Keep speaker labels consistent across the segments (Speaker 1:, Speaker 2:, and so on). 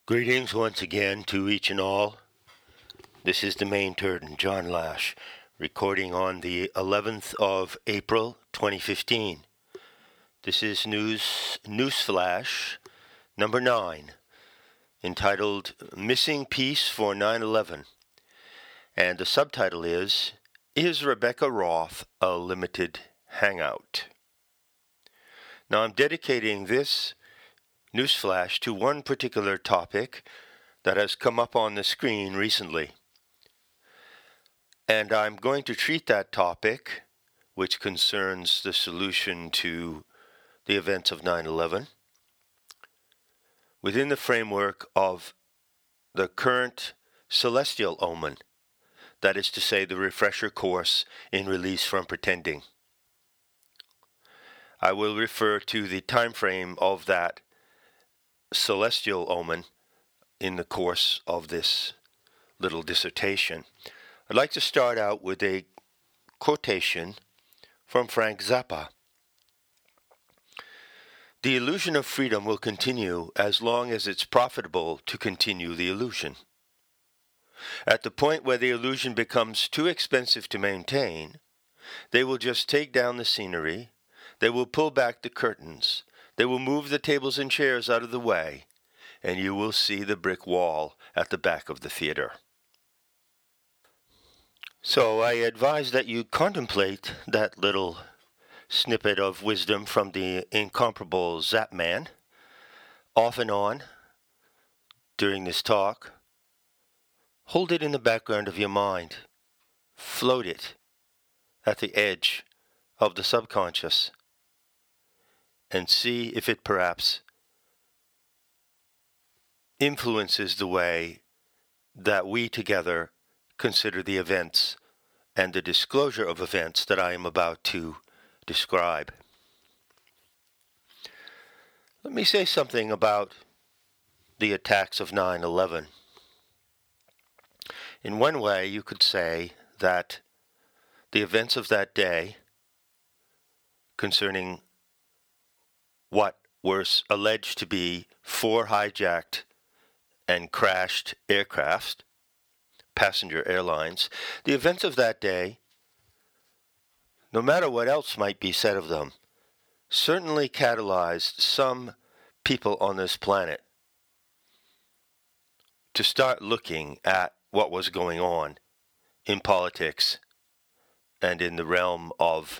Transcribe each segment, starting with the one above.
Speaker 1: Greetings once again to each and all. This is the Maine Turton, John Lash, recording on the 11th of April, 2015. This is Newsflash number 9, entitled Missing Piece for 9/11, and the subtitle is Rebecca Roth a Limited Hangout? Now I'm dedicating this Newsflash to one particular topic that has come up on the screen recently. And I'm going to treat that topic, which concerns the solution to the events of 9/11, within the framework of the current celestial omen, that is to say, the refresher course in Release from Pretending. I will refer to the time frame of that celestial omen in the course of this little dissertation. I'd like to start out with a quotation from Frank Zappa. The illusion of freedom will continue as long as it's profitable to continue the illusion. At the point where the illusion becomes too expensive to maintain, they will just take down the scenery, they will pull back the curtains, they will move the tables and chairs out of the way, and you will see the brick wall at the back of the theater. So I advise that you contemplate that little snippet of wisdom from the incomparable Zapman off and on during this talk. Hold it in the background of your mind. Float it at the edge of the subconscious and see if it perhaps influences the way that we together consider the events and the disclosure of events that I am about to describe. Let me say something about the attacks of 9/11. In one way, you could say that the events of that day concerning what were alleged to be 4 hijacked and crashed aircraft, passenger airlines, the events of that day, no matter what else might be said of them, certainly catalyzed some people on this planet to start looking at what was going on in politics and in the realm of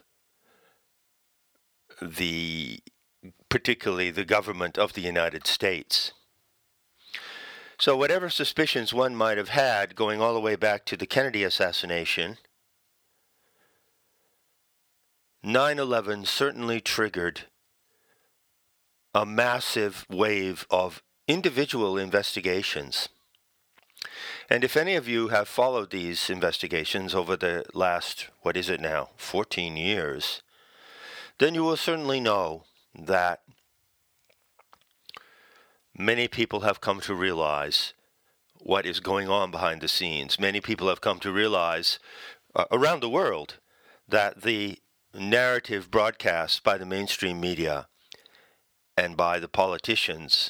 Speaker 1: particularly the government of the United States. So whatever suspicions one might have had going all the way back to the Kennedy assassination, 9/11 certainly triggered a massive wave of individual investigations. And if any of you have followed these investigations over the last, 14 years, then you will certainly know that many people have come to realize what is going on behind the scenes. Many people have come to realize around the world that the narrative broadcast by the mainstream media and by the politicians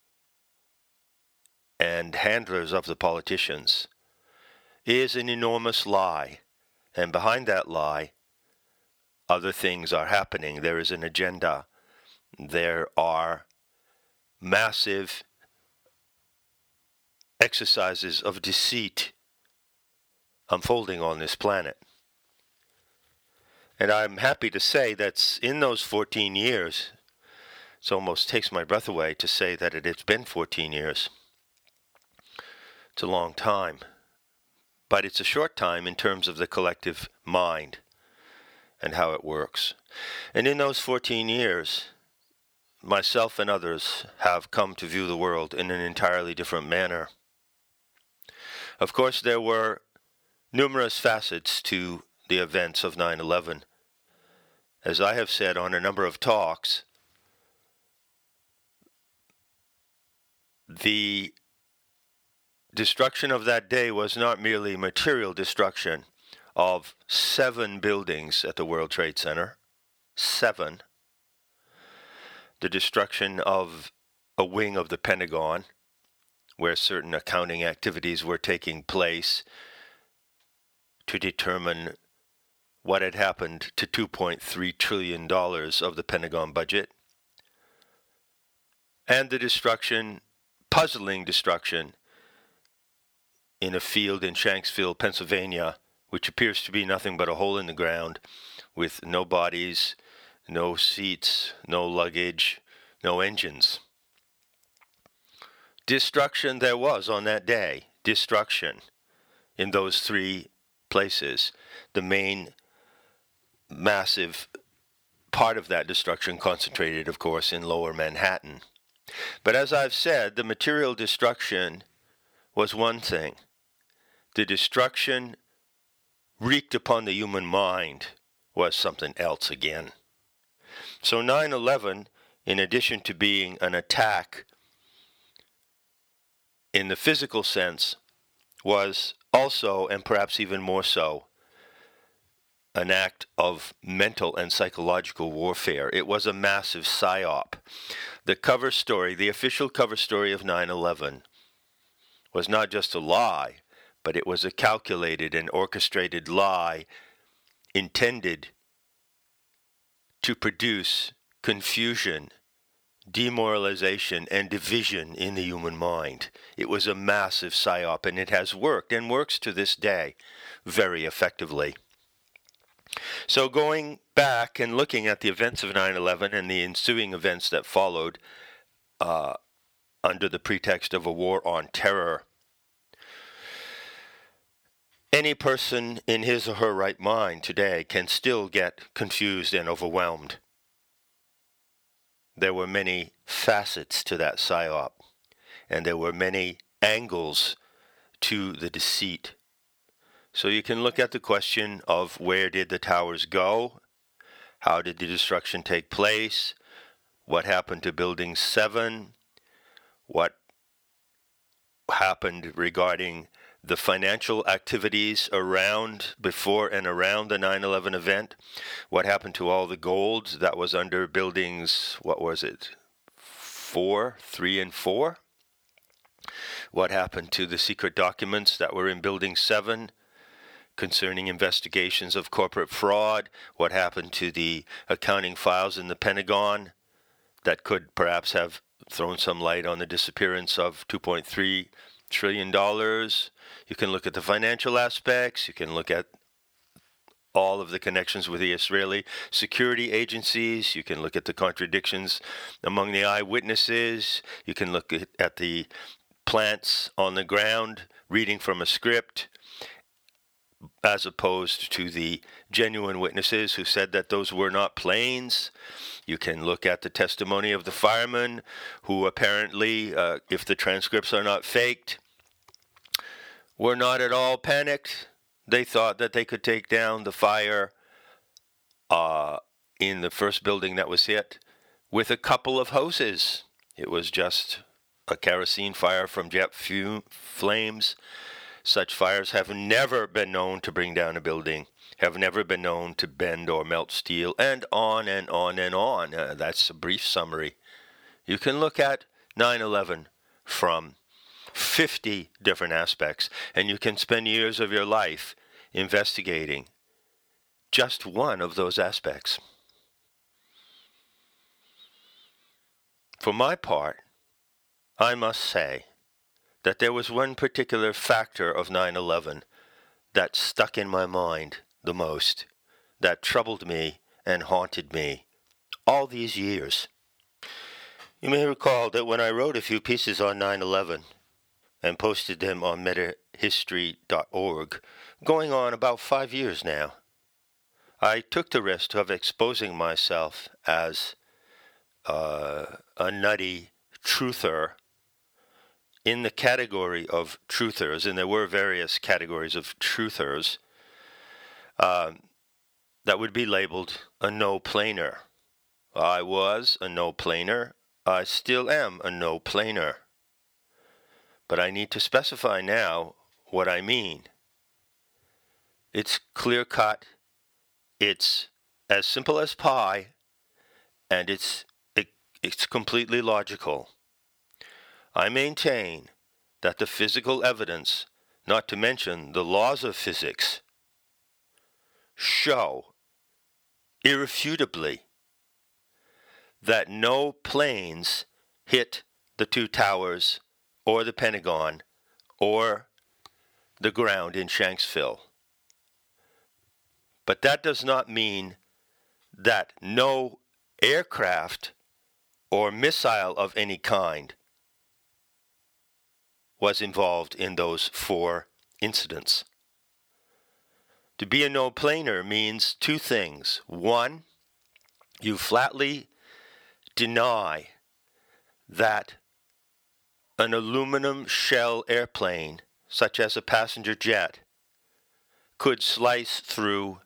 Speaker 1: and handlers of the politicians is an enormous lie. And behind that lie, other things are happening. There is an agenda. There are massive exercises of deceit unfolding on this planet. And I'm happy to say that in those 14 years, it almost takes my breath away to say that it's been 14 years. It's a long time, but it's a short time in terms of the collective mind and how it works. And in those 14 years, myself and others have come to view the world in an entirely different manner. Of course, there were numerous facets to the events of 9/11. As I have said on a number of talks, the destruction of that day was not merely material destruction of 7 buildings at the World Trade Center. 7. The destruction of a wing of the Pentagon, where certain accounting activities were taking place to determine what had happened to $2.3 trillion of the Pentagon budget, and the destruction, puzzling destruction, in a field in Shanksville, Pennsylvania, which appears to be nothing but a hole in the ground with no bodies, no seats, no luggage, no engines. Destruction there was on that day. Destruction in those three places. The main massive part of that destruction concentrated, of course, in lower Manhattan. But as I've said, the material destruction was one thing. The destruction wreaked upon the human mind was something else again. So 9/11, in addition to being an attack in the physical sense, was also, and perhaps even more so, an act of mental and psychological warfare. It was a massive psyop. The cover story, the official cover story of 9/11, was not just a lie, but it was a calculated and orchestrated lie intended to produce confusion, demoralization, and division in the human mind. It was a massive psyop, and it has worked and works to this day very effectively. So going back and looking at the events of 9/11 and the ensuing events that followed under the pretext of a war on terror, any person in his or her right mind today can still get confused and overwhelmed. There were many facets to that psyop, and there were many angles to the deceit. So you can look at the question of where did the towers go? How did the destruction take place? What happened to Building 7? What happened regarding the financial activities around, before and around the 9/11 event? What happened to all the gold that was under buildings, 3 and 4? What happened to the secret documents that were in Building 7 concerning investigations of corporate fraud? What happened to the accounting files in the Pentagon that could perhaps have thrown some light on the disappearance of $2.3 trillion? You can look at the financial aspects. You can look at all of the connections with the Israeli security agencies. You can look at the contradictions among the eyewitnesses. You can look at the plants on the ground reading from a script, as opposed to the genuine witnesses who said that those were not planes. You can look at the testimony of the firemen who apparently, if the transcripts are not faked, were not at all panicked. They thought that they could take down the fire in the first building that was hit with a couple of hoses. It was just a kerosene fire from jet flames. Such fires have never been known to bring down a building, have never been known to bend or melt steel, and on and on and on. That's a brief summary. You can look at 9/11 from 50 different aspects, and you can spend years of your life investigating just one of those aspects. For my part, I must say that there was one particular factor of 9/11 that stuck in my mind the most, that troubled me and haunted me all these years. You may recall that when I wrote a few pieces on 9/11 and posted them on metahistory.org, going on about 5 years now, I took the risk of exposing myself as a nutty truther in the category of truthers, and there were various categories of truthers, that would be labeled a no-planer. I was a no-planer. I still am a no-planer. But I need to specify now what I mean. It's clear-cut. It's as simple as pie, and it's completely logical. I maintain that the physical evidence, not to mention the laws of physics, show irrefutably that no planes hit the two towers or the Pentagon or the ground in Shanksville. But that does not mean that no aircraft or missile of any kind was involved in those 4 incidents. To be a no-planer means 2 things. 1, you flatly deny that an aluminum shell airplane, such as a passenger jet, could slice through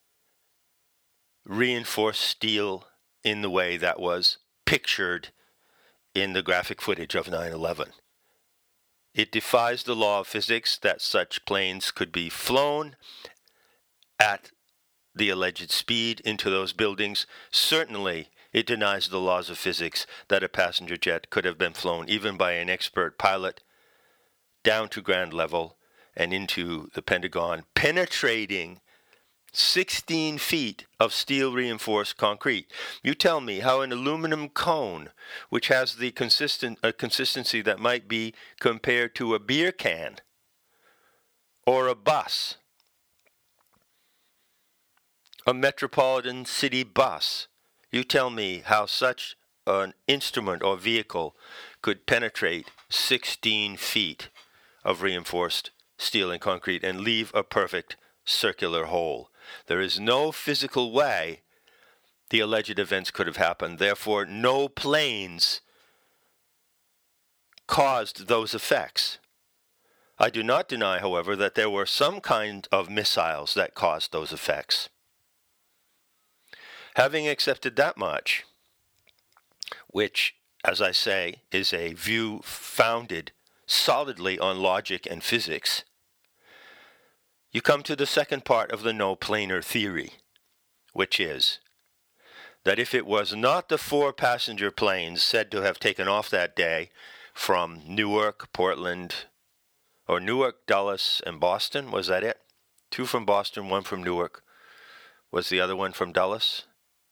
Speaker 1: reinforced steel in the way that was pictured in the graphic footage of 9/11. It defies the law of physics that such planes could be flown at the alleged speed into those buildings. Certainly, it denies the laws of physics that a passenger jet could have been flown even by an expert pilot down to ground level and into the Pentagon, penetrating 16 feet of steel-reinforced concrete. You tell me how an aluminum cone, which has the consistency that might be compared to a beer can or a bus, a metropolitan city bus, you tell me how such an instrument or vehicle could penetrate 16 feet of reinforced steel and concrete and leave a perfect circular hole. There is no physical way the alleged events could have happened. Therefore, no planes caused those effects. I do not deny, however, that there were some kind of missiles that caused those effects. Having accepted that much, which, as I say, is a view founded solidly on logic and physics, you come to the second part of the no-planer theory, which is that if it was not the 4 passenger planes said to have taken off that day from Newark, Portland, or Newark, Dulles, and Boston, was that it? 2 from Boston, 1 from Newark. Was the other one from Dulles?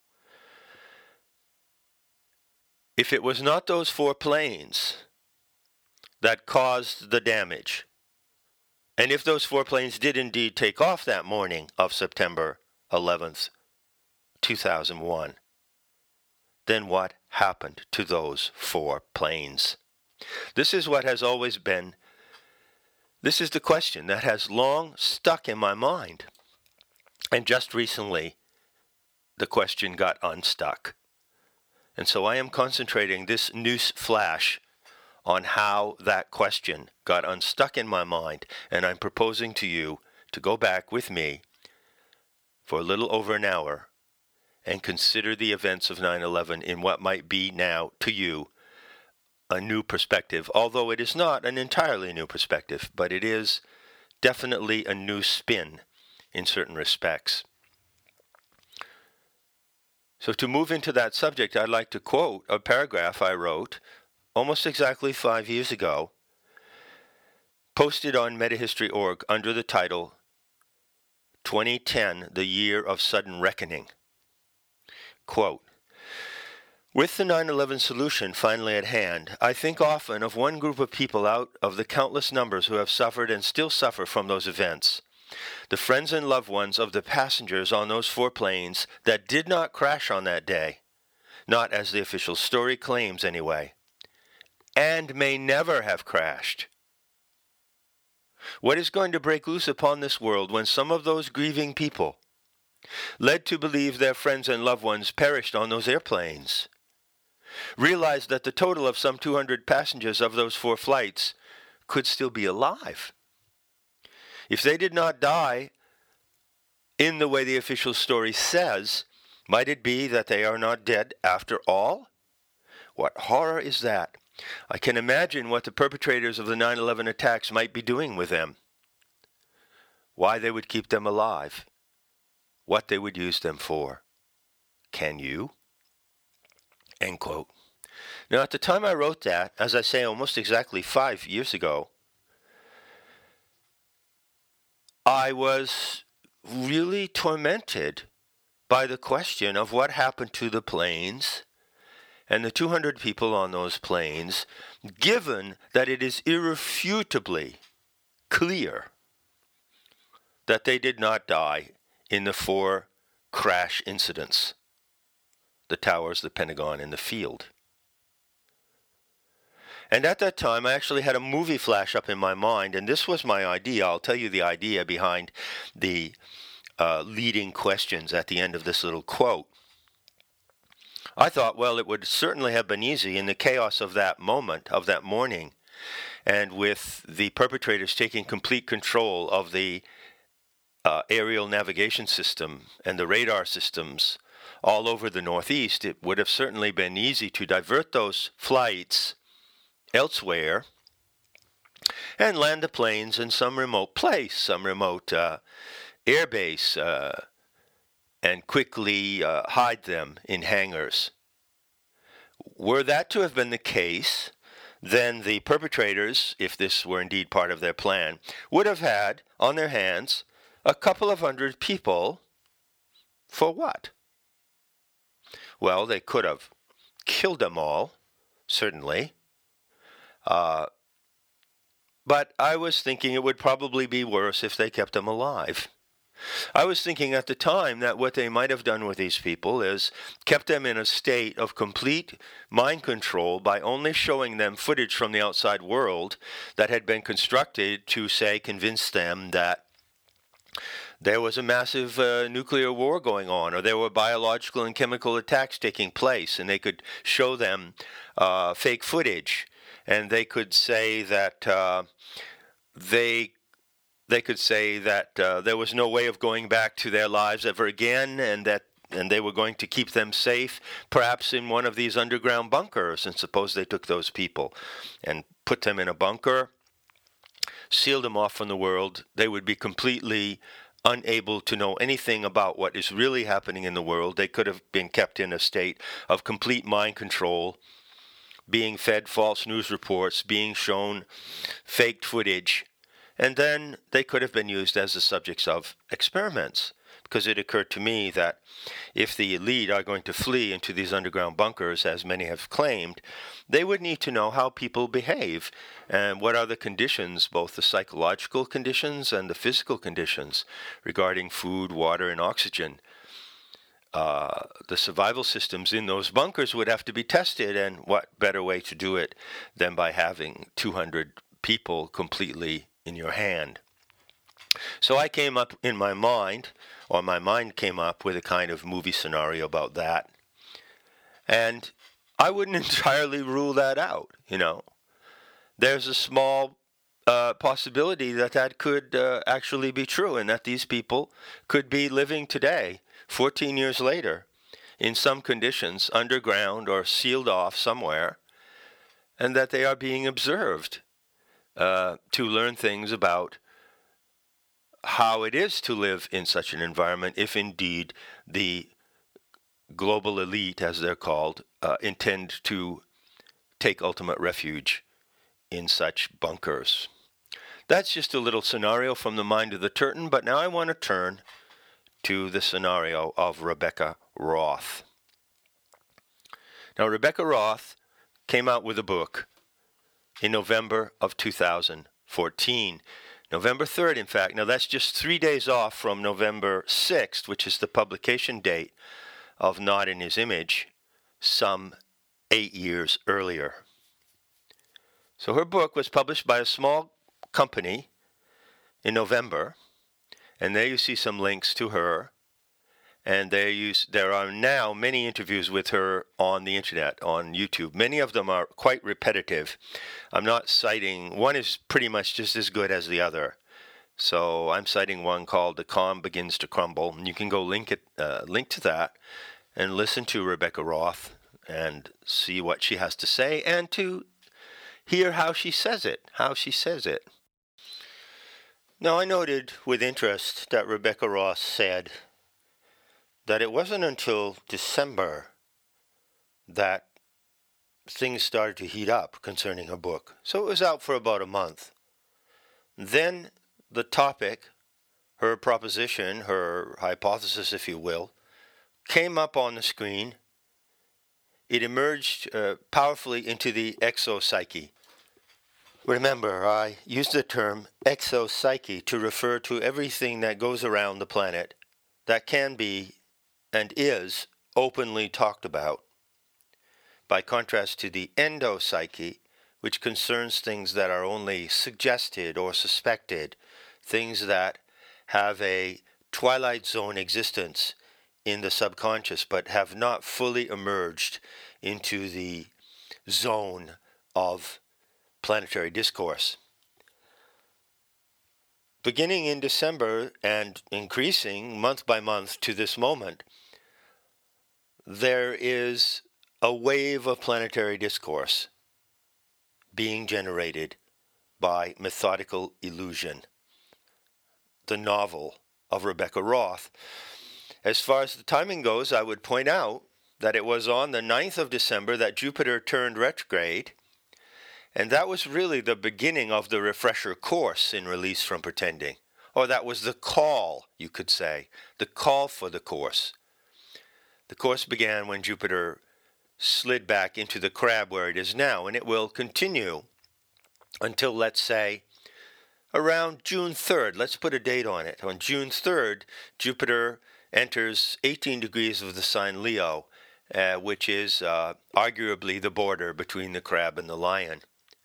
Speaker 1: If it was not those 4 planes that caused the damage, and if those 4 planes did indeed take off that morning of September 11th, 2001, then what happened to those 4 planes? This is what has always been, this is the question that has long stuck in my mind. And just recently, the question got unstuck. And so I am concentrating this news flash on how that question got unstuck in my mind, and I'm proposing to you to go back with me for a little over an hour and consider the events of 9/11 in what might be now, to you, a new perspective, although it is not an entirely new perspective, but it is definitely a new spin in certain respects. So to move into that subject, I'd like to quote a paragraph I wrote almost exactly 5 years ago, posted on Metahistory.org under the title 2010, the Year of Sudden Reckoning. Quote, with the 9/11 solution finally at hand, I think often of one group of people out of the countless numbers who have suffered and still suffer from those events. The friends and loved ones of the passengers on those 4 planes that did not crash on that day, not as the official story claims anyway, and may never have crashed. What is going to break loose upon this world when some of those grieving people, led to believe their friends and loved ones perished on those airplanes, realize that the total of some 200 passengers of those 4 flights could still be alive? If they did not die in the way the official story says, might it be that they are not dead after all? What horror is that? I can imagine what the perpetrators of the 9/11 attacks might be doing with them, why they would keep them alive, what they would use them for. Can you? End quote. Now, at the time I wrote that, as I say, almost exactly 5 years ago, I was really tormented by the question of what happened to the planes and the 200 people on those planes, given that it is irrefutably clear that they did not die in the 4 crash incidents: the towers, the Pentagon, and the field. And at that time, I actually had a movie flash up in my mind, and this was my idea. I'll tell you the idea behind the leading questions at the end of this little quote. I thought, well, it would certainly have been easy in the chaos of that moment, of that morning, and with the perpetrators taking complete control of the aerial navigation system and the radar systems all over the Northeast, it would have certainly been easy to divert those flights elsewhere and land the planes in some remote place, some remote airbase, and quickly hide them in hangars. Were that to have been the case, then the perpetrators, if this were indeed part of their plan, would have had on their hands a couple of hundred people. For what? Well, they could have killed them all, certainly. But I was thinking it would probably be worse if they kept them alive. I was thinking at the time that what they might have done with these people is kept them in a state of complete mind control by only showing them footage from the outside world that had been constructed to, say, convince them that there was a massive nuclear war going on, or there were biological and chemical attacks taking place, and they could show them fake footage, and they could say that they could say that there was no way of going back to their lives ever again, and they were going to keep them safe, perhaps in one of these underground bunkers. And suppose they took those people and put them in a bunker, sealed them off from the world, they would be completely unable to know anything about what is really happening in the world. They could have been kept in a state of complete mind control, being fed false news reports, being shown faked footage, and then they could have been used as the subjects of experiments. Because it occurred to me that if the elite are going to flee into these underground bunkers, as many have claimed, they would need to know how people behave and what are the conditions, both the psychological conditions and the physical conditions regarding food, water, and oxygen. The survival systems in those bunkers would have to be tested, and what better way to do it than by having 200 people completely in your hand. So I came up in my mind, or my mind came up with a kind of movie scenario about that. And I wouldn't entirely rule that out, There's a small possibility that that could actually be true, and that these people could be living today, 14 years later, in some conditions, underground or sealed off somewhere, and that they are being observed to learn things about how it is to live in such an environment, if indeed the global elite, as they're called, intend to take ultimate refuge in such bunkers. That's just a little scenario from the mind of the Turton, but now I want to turn to the scenario of Rebecca Roth. Now, Rebecca Roth came out with a book in November of 2014. November 3rd, in fact. Now, that's just 3 days off from November 6th, which is the publication date of Not in His Image, some 8 years earlier. So her book was published by a small company in November, and there you see some links to her. And there are now many interviews with her on the internet, on YouTube. Many of them are quite repetitive. I'm not citing, one is pretty much just as good as the other. So I'm citing one called The Calm Begins to Crumble. And you can go link to that and listen to Rebecca Roth and see what she has to say and to hear how she says it. Now, I noted with interest that Rebecca Roth said that it wasn't until December that things started to heat up concerning her book. So it was out for about a month. Then the topic her proposition, her hypothesis, if you will, came up on the screen. It emerged powerfully into the exopsyche. Remember, I used the term exopsyche to refer to everything that goes around the planet that can be and is openly talked about, by contrast to the endopsyche, which concerns things that are only suggested or suspected, things that have a twilight zone existence in the subconscious but have not fully emerged into the zone of planetary discourse. Beginning in December and increasing month by month to this moment, there is a wave of planetary discourse being generated by Methodical Illusion, the novel of Rebecca Roth. As far as the timing goes, I would point out that it was on the 9th of December that Jupiter turned retrograde, and that was really the beginning of the refresher course in Release from Pretending. Or that was the call, you could say, the call for the course. The course began when Jupiter slid back into the crab where it is now, and it will continue until, let's say, around June 3rd. Let's put a date on it. On June 3rd, Jupiter enters 18 degrees of the sign Leo, which is arguably the border between the crab and the lion.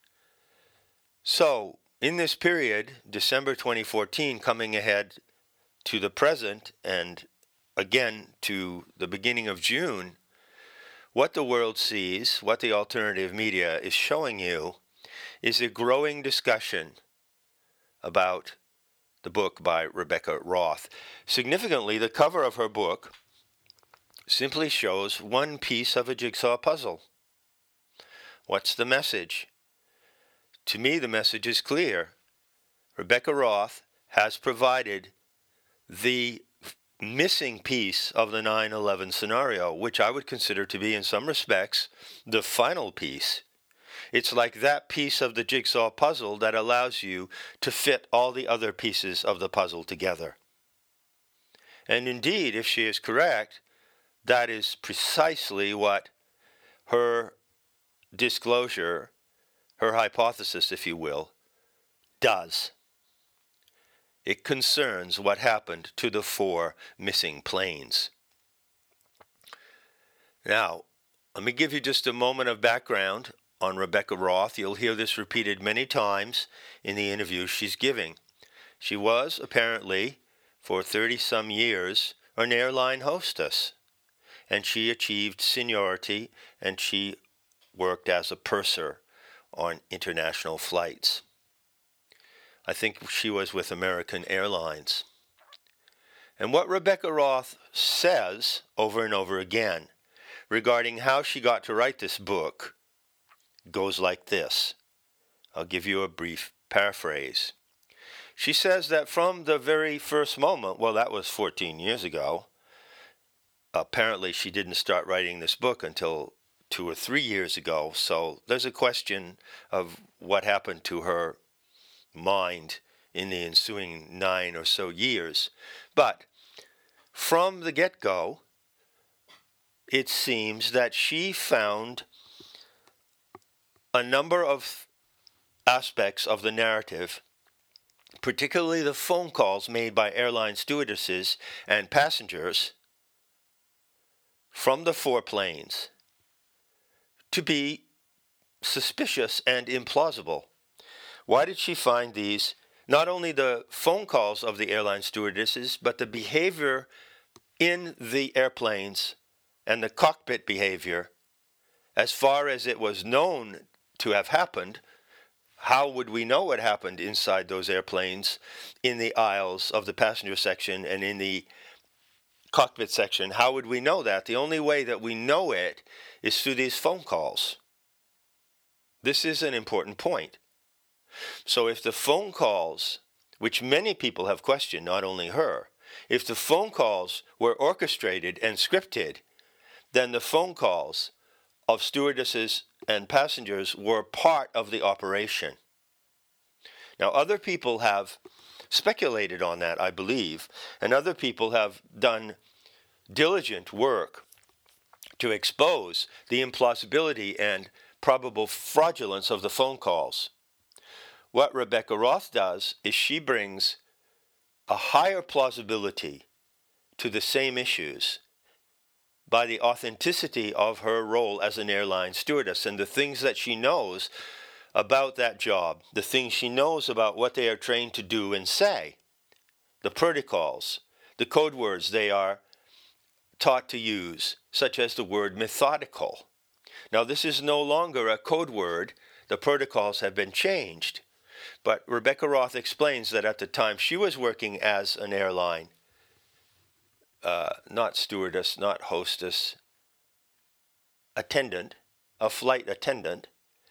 Speaker 1: So, in this period, December 2014, coming ahead to the present and again to the beginning of June, what the world sees, what the alternative media is showing you, is a growing discussion about the book by Rebecca Roth. Significantly, the cover of her book simply shows one piece of a jigsaw puzzle. What's the message? To me, the message is clear. Rebecca Roth has provided the missing piece of the 9/11 scenario, which I would consider to be, in some respects, the final piece. It's like that piece of the jigsaw puzzle that allows you to fit all the other pieces of the puzzle together. And indeed, if she is correct, that is precisely what her disclosure, her hypothesis, if you will, does. It concerns what happened to the 4 missing planes. Now, let me give you just a moment of background on Rebecca Roth. You'll hear this repeated many times in the interviews she's giving. She was, apparently, for 30-some years, an airline hostess, and she achieved seniority, and she worked as a purser on international flights. I think she was with American Airlines. And what Rebecca Roth says over and over again regarding how she got to write this book goes like this. I'll give you a brief paraphrase. She says that from the very first moment, well, that was 14 years ago. Apparently, she didn't start writing this book until 2 or 3 years ago. So there's a question of what happened to her mind in the ensuing 9 or so years. But from the get-go, it seems that she found a number of aspects of the narrative, particularly the phone calls made by airline stewardesses and passengers from the 4 planes, to be suspicious and implausible. Why did she find these? Not only the phone calls of the airline stewardesses, but the behavior in the airplanes and the cockpit behavior, as far as it was known to have happened. How would we know what happened inside those airplanes, in the aisles of the passenger section and in the cockpit section? How would we know that? The only way that we know it is through these phone calls. This is an important point. So if the phone calls, which many people have questioned, not only her, if the phone calls were orchestrated and scripted, then the phone calls of stewardesses and passengers were part of the operation. Now, other people have speculated on that, I believe, and other people have done diligent work to expose the implausibility and probable fraudulence of the phone calls. What Rebecca Roth does is she brings a higher plausibility to the same issues by the authenticity of her role as an airline stewardess and the things that she knows about that job, the things she knows about what they are trained to do and say, the protocols, the code words they are taught to use, such as the word methodical. Now, this is no longer a code word. The protocols have been changed. But Rebecca Roth explains that at the time she was working as an airline, not stewardess, not hostess, attendant, a flight attendant,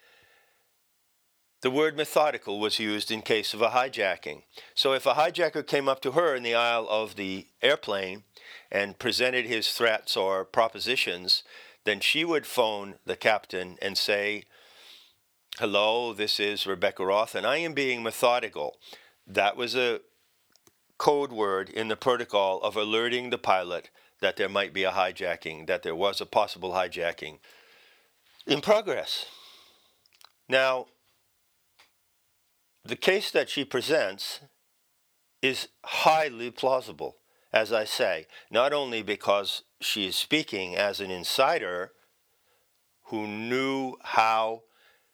Speaker 1: the word methodical was used in case of a hijacking. So if a hijacker came up to her in the aisle of the airplane and presented his threats or propositions, then she would phone the captain and say, "Hello, this is Rebecca Roth, and I am being methodical." That was a code word in the protocol of alerting the pilot that there might be a hijacking, that there was a possible hijacking in progress. Now, the case that she presents is highly plausible, as I say, not only because she is speaking as an insider who knew how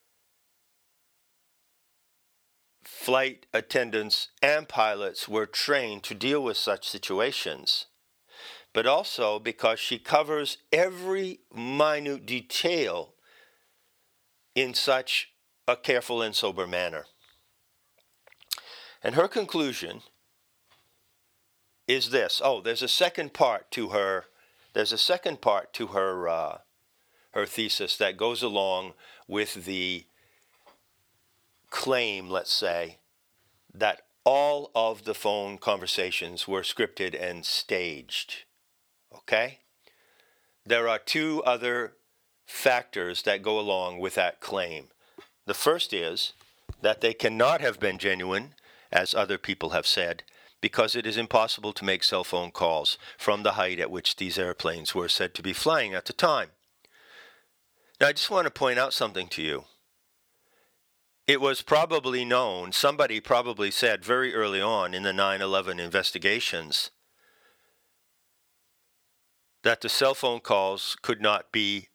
Speaker 1: flight attendants and pilots were trained to deal with such situations, but also because she covers every minute detail in such a careful and sober manner. And her conclusion is this. There's a second part to her. There's a second part to her thesis that goes along with the claim, let's say, that all of the phone conversations were scripted and staged. Okay? There are two other factors that go along with that claim. The first is that they cannot have been genuine, as other people have said, because it is impossible to make cell phone calls from the height at which these airplanes were said to be flying at the time. Now, I just want to point out something to you. It was probably known, somebody probably said very early on in the 9/11 investigations, that the cell phone calls could not be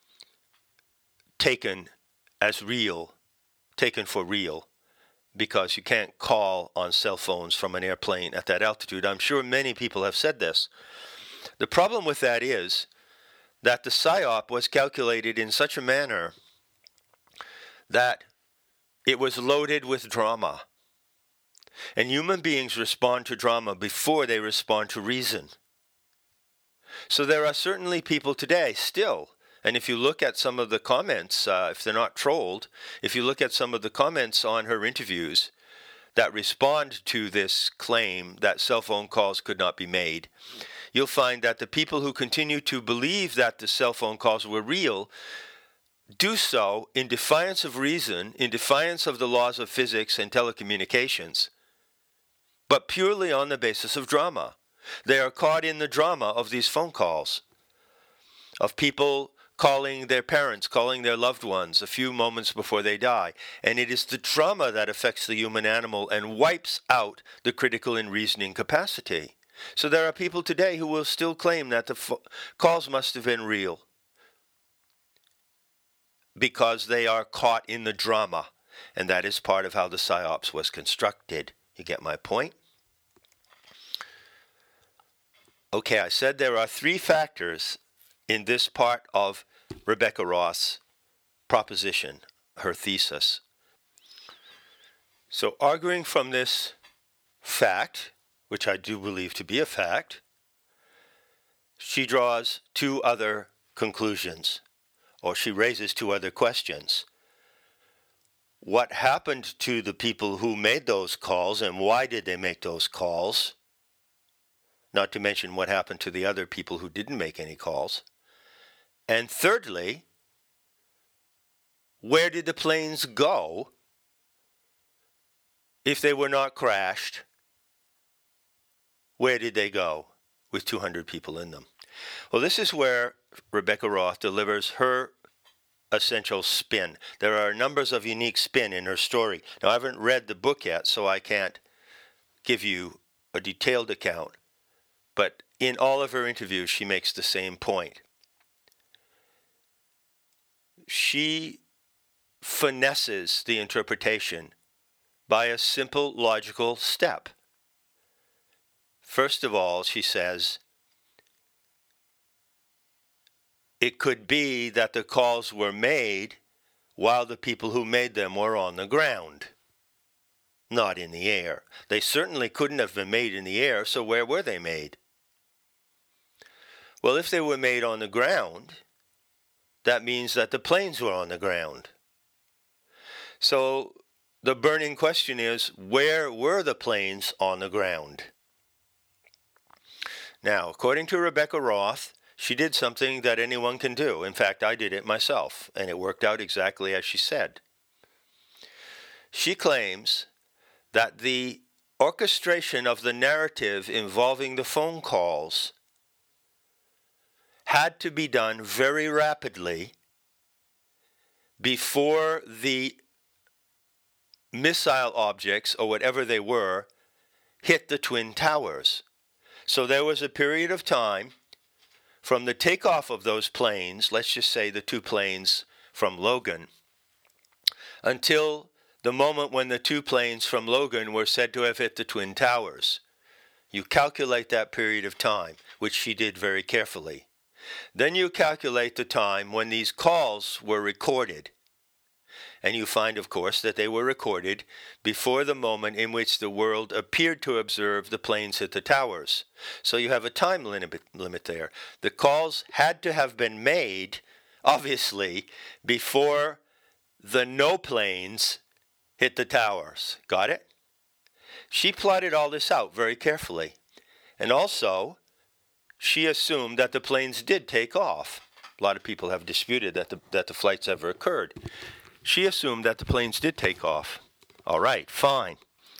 Speaker 1: taken as real, taken for real, because you can't call on cell phones from an airplane at that altitude. I'm sure many people have said this. The problem with that is that the PSYOP was calculated in such a manner that it was loaded with drama. And human beings respond to drama before they respond to reason. So there are certainly people today still, and if you look at some of the comments, if they're not trolled, if you look at some of the comments on her interviews that respond to this claim that cell phone calls could not be made, you'll find that the people who continue to believe that the cell phone calls were real do so in defiance of reason, in defiance of the laws of physics and telecommunications, but purely on the basis of drama. They are caught in the drama of these phone calls, of people calling their parents, calling their loved ones a few moments before they die. And it is the trauma that affects the human animal and wipes out the critical and reasoning capacity. So there are people today who will still claim that the calls must have been real because they are caught in the drama. And that is part of how the PSYOPs was constructed. You get my point? Okay, I said there are three factors in this part of Rebecca Roth's proposition, her thesis. So arguing from this fact, which I do believe to be a fact, she draws two other conclusions, or she raises two other questions. What happened to the people who made those calls, and why did they make those calls? Not to mention what happened to the other people who didn't make any calls. And thirdly, where did the planes go if they were not crashed, where did they go with 200 people in them? Well, this is where Rebecca Roth delivers her essential spin. There are numbers of unique spin in her story. Now, I haven't read the book yet, so I can't give you a detailed account. But in all of her interviews, she makes the same point. She finesses the interpretation by a simple logical step. First of all, she says, it could be that the calls were made while the people who made them were on the ground, not in the air. They certainly couldn't have been made in the air, so where were they made? Well, if they were made on the ground, that means that the planes were on the ground. So the burning question is, where were the planes on the ground? Now, according to Rebecca Roth, she did something that anyone can do. In fact, I did it myself, and it worked out exactly as she said. She claims that the orchestration of the narrative involving the phone calls had to be done very rapidly before the missile objects, or whatever they were, hit the Twin Towers. So there was a period of time from the takeoff of those planes, let's just say the two planes from Logan, until the moment when the two planes from Logan were said to have hit the Twin Towers. You calculate that period of time, which she did very carefully. Then you calculate the time when these calls were recorded. And you find, of course, that they were recorded before the moment in which the world appeared to observe the planes hit the towers. So you have a time limit there. The calls had to have been made, obviously, before the no planes hit the towers. Got it? She plotted all this out very carefully. And also, she assumed that the planes did take off. A lot of people have disputed that the flights ever occurred. She assumed that the planes did take off. All right, fine.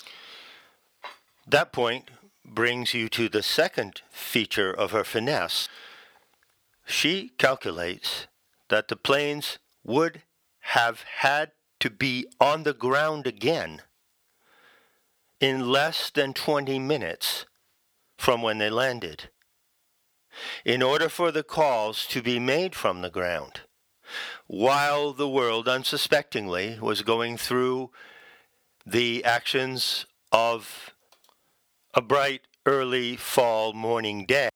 Speaker 1: That point brings you to the second feature of her finesse. She calculates that the planes would have had to be on the ground again in less than 20 minutes from when they landed, in order for the calls to be made from the ground, while the world unsuspectingly was going through the actions of a bright early fall morning day,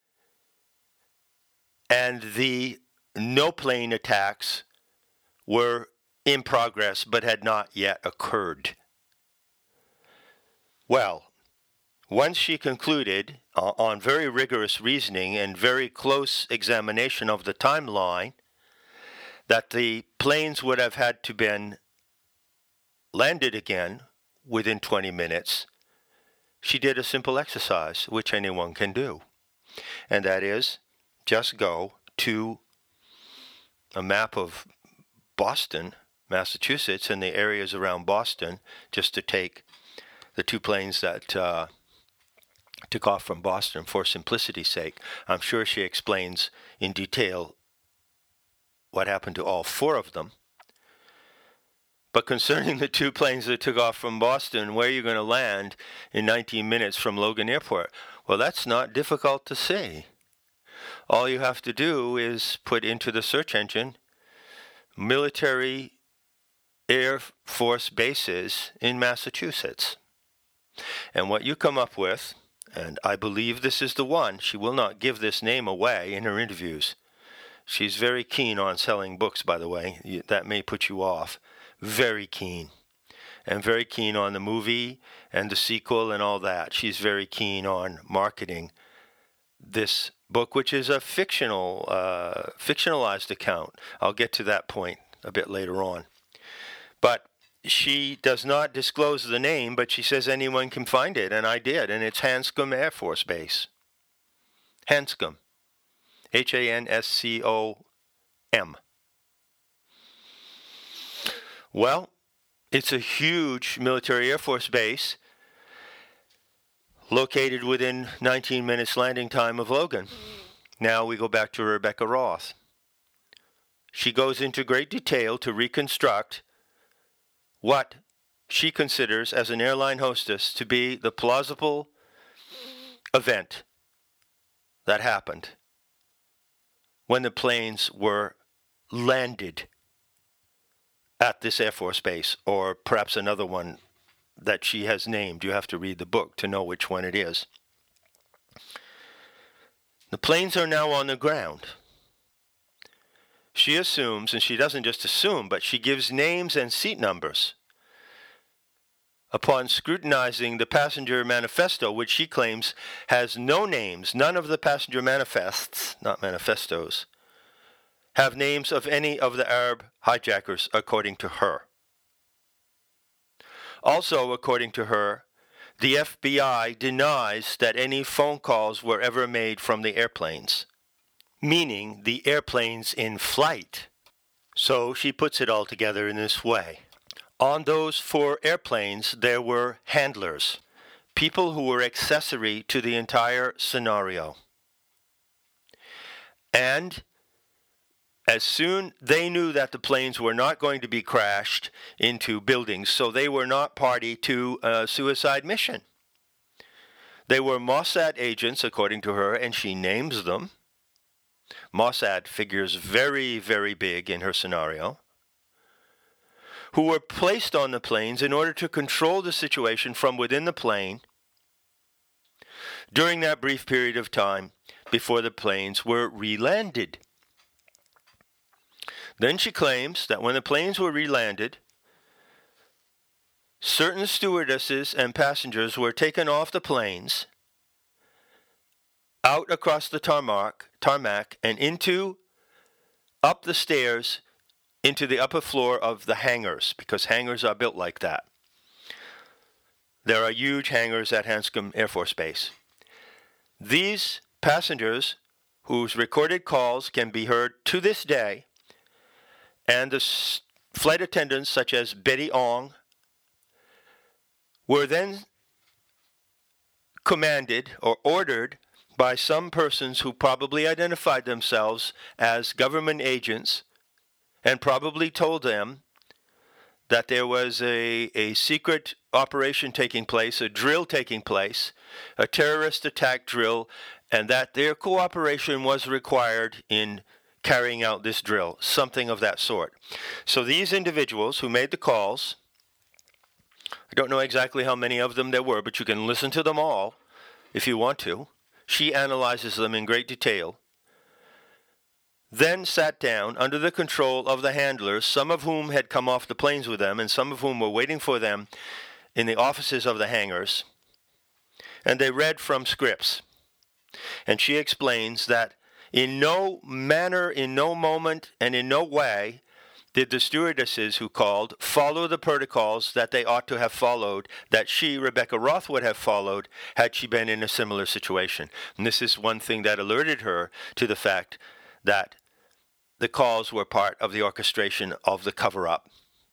Speaker 1: and the no-plane attacks were in progress but had not yet occurred. Well, once she concluded, on very rigorous reasoning and very close examination of the timeline, that the planes would have had to been landed again within 20 minutes, she did a simple exercise, which anyone can do. And that is, just go to a map of Boston, Massachusetts, and the areas around Boston, just to take the two planes that took off from Boston for simplicity's sake. I'm sure she explains in detail what happened to all four of them. But concerning the two planes that took off from Boston, where are you going to land in 19 minutes from Logan Airport? Well, that's not difficult to see. All you have to do is put into the search engine military Air Force bases in Massachusetts. And what you come up with, and I believe this is the one, she will not give this name away in her interviews. She's very keen on selling books, by the way. That may put you off. Very keen. And very keen on the movie and the sequel and all that. She's very keen on marketing this book, which is a fictionalized account. I'll get to that point a bit later on. But she does not disclose the name, but she says anyone can find it, and I did, and it's Hanscom Air Force Base. Hanscom. Hanscom. Well, It's a huge military Air Force base located within 19 minutes landing time of Logan. Now we go back to Rebecca Roth. She goes into great detail to reconstruct what she considers as an airline hostess to be the plausible event that happened when the planes were landed at this Air Force base, or perhaps another one that she has named. You have to read the book to know which one it is. The planes are now on the ground. She assumes, and she doesn't just assume, but she gives names and seat numbers. Upon scrutinizing the passenger manifesto, which she claims has no names, none of the passenger manifests, not manifestos, have names of any of the Arab hijackers, according to her. Also, according to her, the FBI denies that any phone calls were ever made from the airplanes, meaning the airplanes in flight. So she puts it all together in this way. On those 4 airplanes, there were handlers, people who were accessory to the entire scenario. And as soon they knew that the planes were not going to be crashed into buildings, so they were not party to a suicide mission. They were Mossad agents, according to her, and she names them. Mossad figures very, very big in her scenario, who were placed on the planes in order to control the situation from within the plane during that brief period of time before the planes were re-landed. Then she claims that when the planes were re-landed, certain stewardesses and passengers were taken off the planes, out across the tarmac, and up the stairs into the upper floor of the hangars, because hangars are built like that. There are huge hangars at Hanscom Air Force Base. These passengers, whose recorded calls can be heard to this day, and the flight attendants such as Betty Ong, were then commanded or ordered by some persons who probably identified themselves as government agents and probably told them that there was a secret operation taking place, a drill taking place, a terrorist attack drill, and that their cooperation was required in carrying out this drill, something of that sort. So these individuals who made the calls, I don't know exactly how many of them there were, but you can listen to them all if you want to. She analyzes them in great detail. Then sat down under the control of the handlers, some of whom had come off the planes with them and some of whom were waiting for them in the offices of the hangars. And they read from scripts. And she explains that in no manner, in no moment, and in no way did the stewardesses who called follow the protocols that they ought to have followed, that she, Rebecca Roth, would have followed had she been in a similar situation. And this is one thing that alerted her to the fact that the calls were part of the orchestration of the cover-up.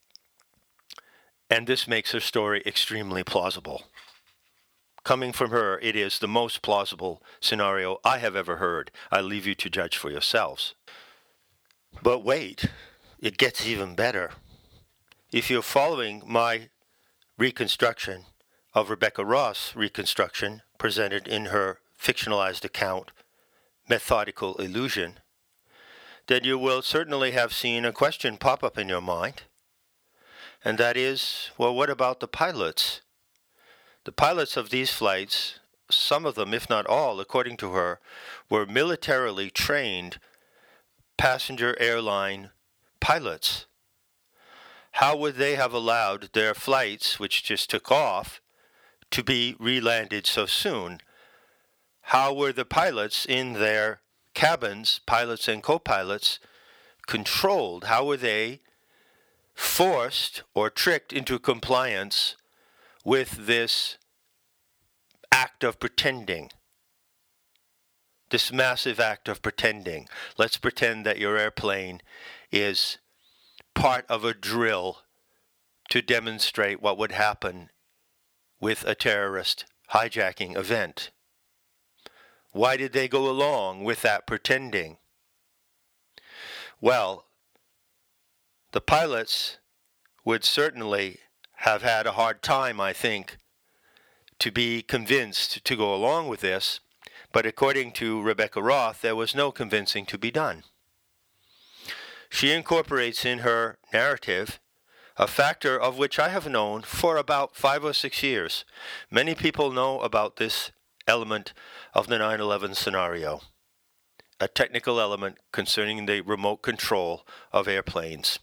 Speaker 1: And this makes her story extremely plausible. Coming from her, it is the most plausible scenario I have ever heard. I leave you to judge for yourselves. But wait, it gets even better. If you're following my reconstruction of Rebecca Roth's reconstruction presented in her fictionalized account, Methodical Illusion, then you will certainly have seen a question pop up in your mind. And that is, well, what about the pilots? The pilots of these flights, some of them, if not all, according to her, were militarily trained passenger airline pilots. How would they have allowed their flights, which just took off, to be re-landed so soon? How were the pilots in their cabins, pilots and co-pilots, controlled? How were they forced or tricked into compliance with this act of pretending? This massive act of pretending. Let's pretend that your airplane is part of a drill to demonstrate what would happen with a terrorist hijacking event. Why did they go along with that pretending? Well, the pilots would certainly have had a hard time, I think, to be convinced to go along with this, but according to Rebecca Roth, there was no convincing to be done. She incorporates in her narrative a factor of which I have known for about 5 or 6 years. Many people know about this element of the 9/11 scenario, a technical element concerning the remote control of airplanes.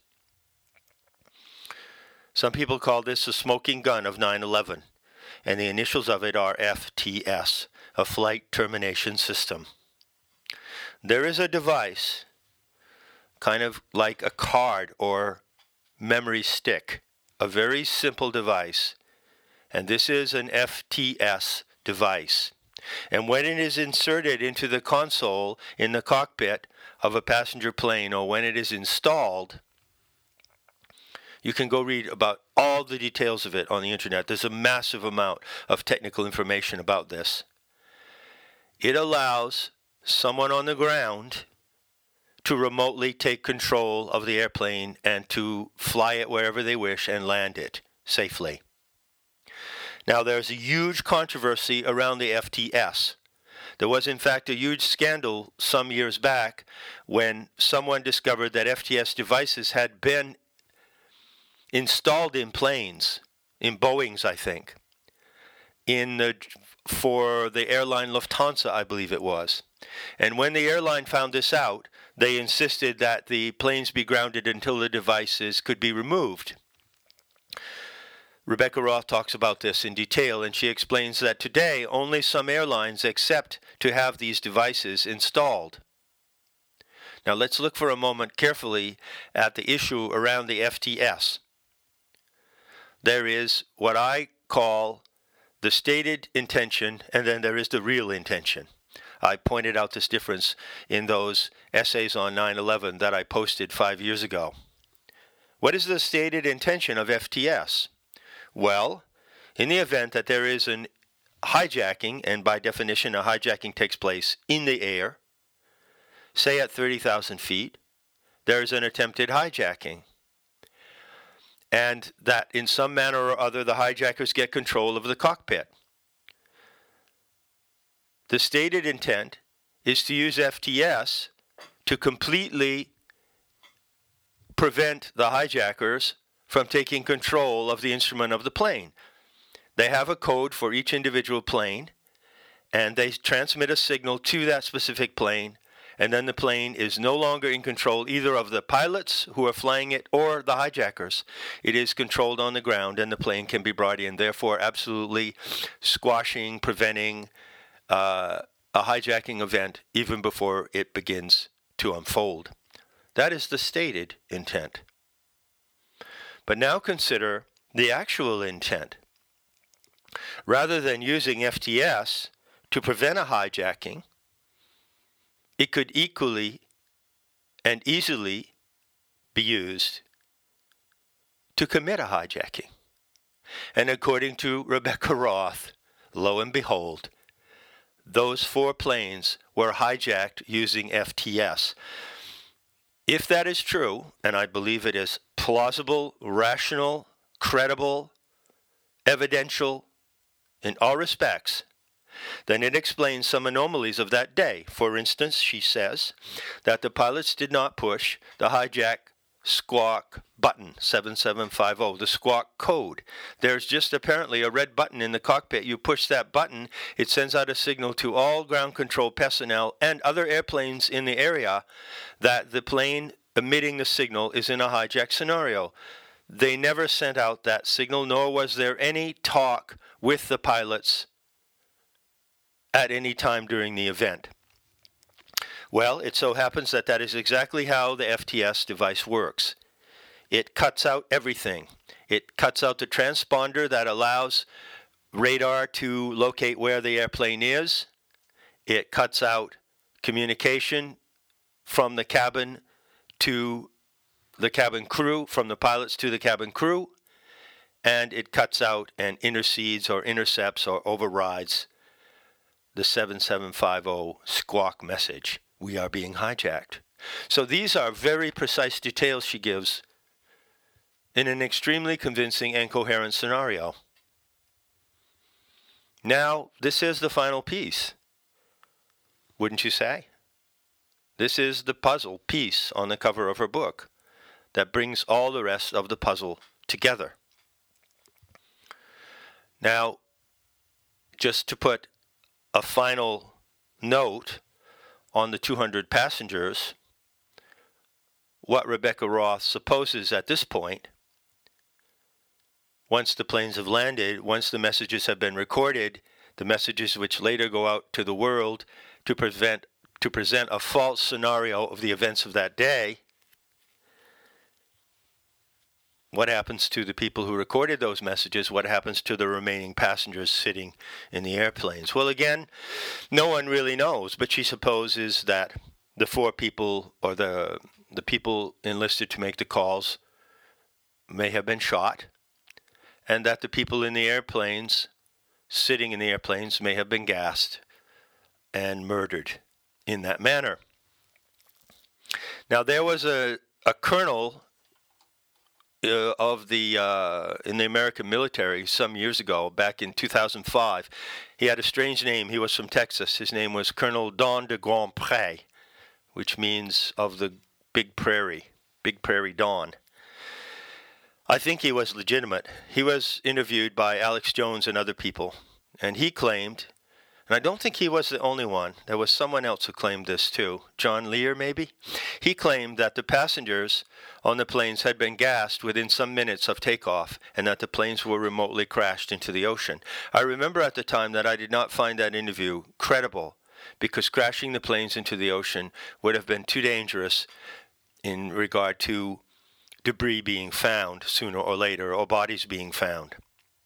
Speaker 1: Some people call this the smoking gun of 9/11, and the initials of it are FTS, a Flight Termination System. There is a device, kind of like a card or memory stick, a very simple device, and this is an FTS device. And when it is inserted into the console in the cockpit of a passenger plane, or when it is installed, you can go read about all the details of it on the internet. There's a massive amount of technical information about this. It allows someone on the ground to remotely take control of the airplane and to fly it wherever they wish and land it safely. Now, there's a huge controversy around the FTS. There was, in fact, a huge scandal some years back when someone discovered that FTS devices had been installed in planes, in Boeings, I think, for the airline Lufthansa, I believe it was. And when the airline found this out, they insisted that the planes be grounded until the devices could be removed. Rebecca Roth talks about this in detail, and she explains that today only some airlines accept to have these devices installed. Now let's look for a moment carefully at the issue around the FTS. There is what I call the stated intention, and then there is the real intention. I pointed out this difference in those essays on 9/11 that I posted 5 years ago. What is the stated intention of FTS? Well, in the event that there is an hijacking, and by definition a hijacking takes place in the air, say at 30,000 feet, there is an attempted hijacking. And that in some manner or other the hijackers get control of the cockpit. The stated intent is to use FTS to completely prevent the hijackers from taking control of the instrument of the plane. They have a code for each individual plane, and they transmit a signal to that specific plane, and then the plane is no longer in control either of the pilots who are flying it or the hijackers. It is controlled on the ground, and the plane can be brought in, therefore absolutely squashing, preventing a hijacking event even before it begins to unfold. That is the stated intent. But now consider the actual intent. Rather than using FTS to prevent a hijacking, it could equally and easily be used to commit a hijacking. And according to Rebecca Roth, lo and behold, those 4 planes were hijacked using FTS. If that is true, and I believe it is plausible, rational, credible, evidential in all respects, then it explains some anomalies of that day. For instance, she says that the pilots did not push the hijack squawk button, 7750, the squawk code. There's just apparently a red button in the cockpit. You push that button, it sends out a signal to all ground control personnel and other airplanes in the area that the plane emitting the signal is in a hijack scenario. They never sent out that signal, nor was there any talk with the pilots at any time during the event. Well, it so happens that that is exactly how the FTS device works. It cuts out everything. It cuts out the transponder that allows radar to locate where the airplane is. It cuts out communication from the cabin to the cabin crew, from the pilots to the cabin crew. and it cuts out and intercedes or intercepts or overrides the 7750 squawk message. We are being hijacked. So these are very precise details she gives in an extremely convincing and coherent scenario. Now, this is the final piece, wouldn't you say? This is the puzzle piece on the cover of her book that brings all the rest of the puzzle together. Now, just to put a final note on the 200 passengers, what Rebecca Roth supposes at this point, once the planes have landed, once the messages have been recorded, the messages which later go out to the world to present a false scenario of the events of that day, what happens to the people who recorded those messages? What happens to the remaining passengers sitting in the airplanes? Well, again, no one really knows, but she supposes that the four people or the people enlisted to make the calls may have been shot, and that the people in the airplanes, sitting in the airplanes, may have been gassed and murdered in that manner. Now, there was a colonel in the American military some years ago, back in 2005. He had a strange name. He was from Texas. His name was Colonel Don de Grand Pré, which means of the Big Prairie Don. I think he was legitimate. He was interviewed by Alex Jones and other people, and he claimed, and I don't think he was the only one, there was someone else who claimed this too, John Lear maybe? He claimed that the passengers on the planes had been gassed within some minutes of takeoff, and that the planes were remotely crashed into the ocean. I remember at the time that I did not find that interview credible, because crashing the planes into the ocean would have been too dangerous in regard to debris being found sooner or later, or bodies being found.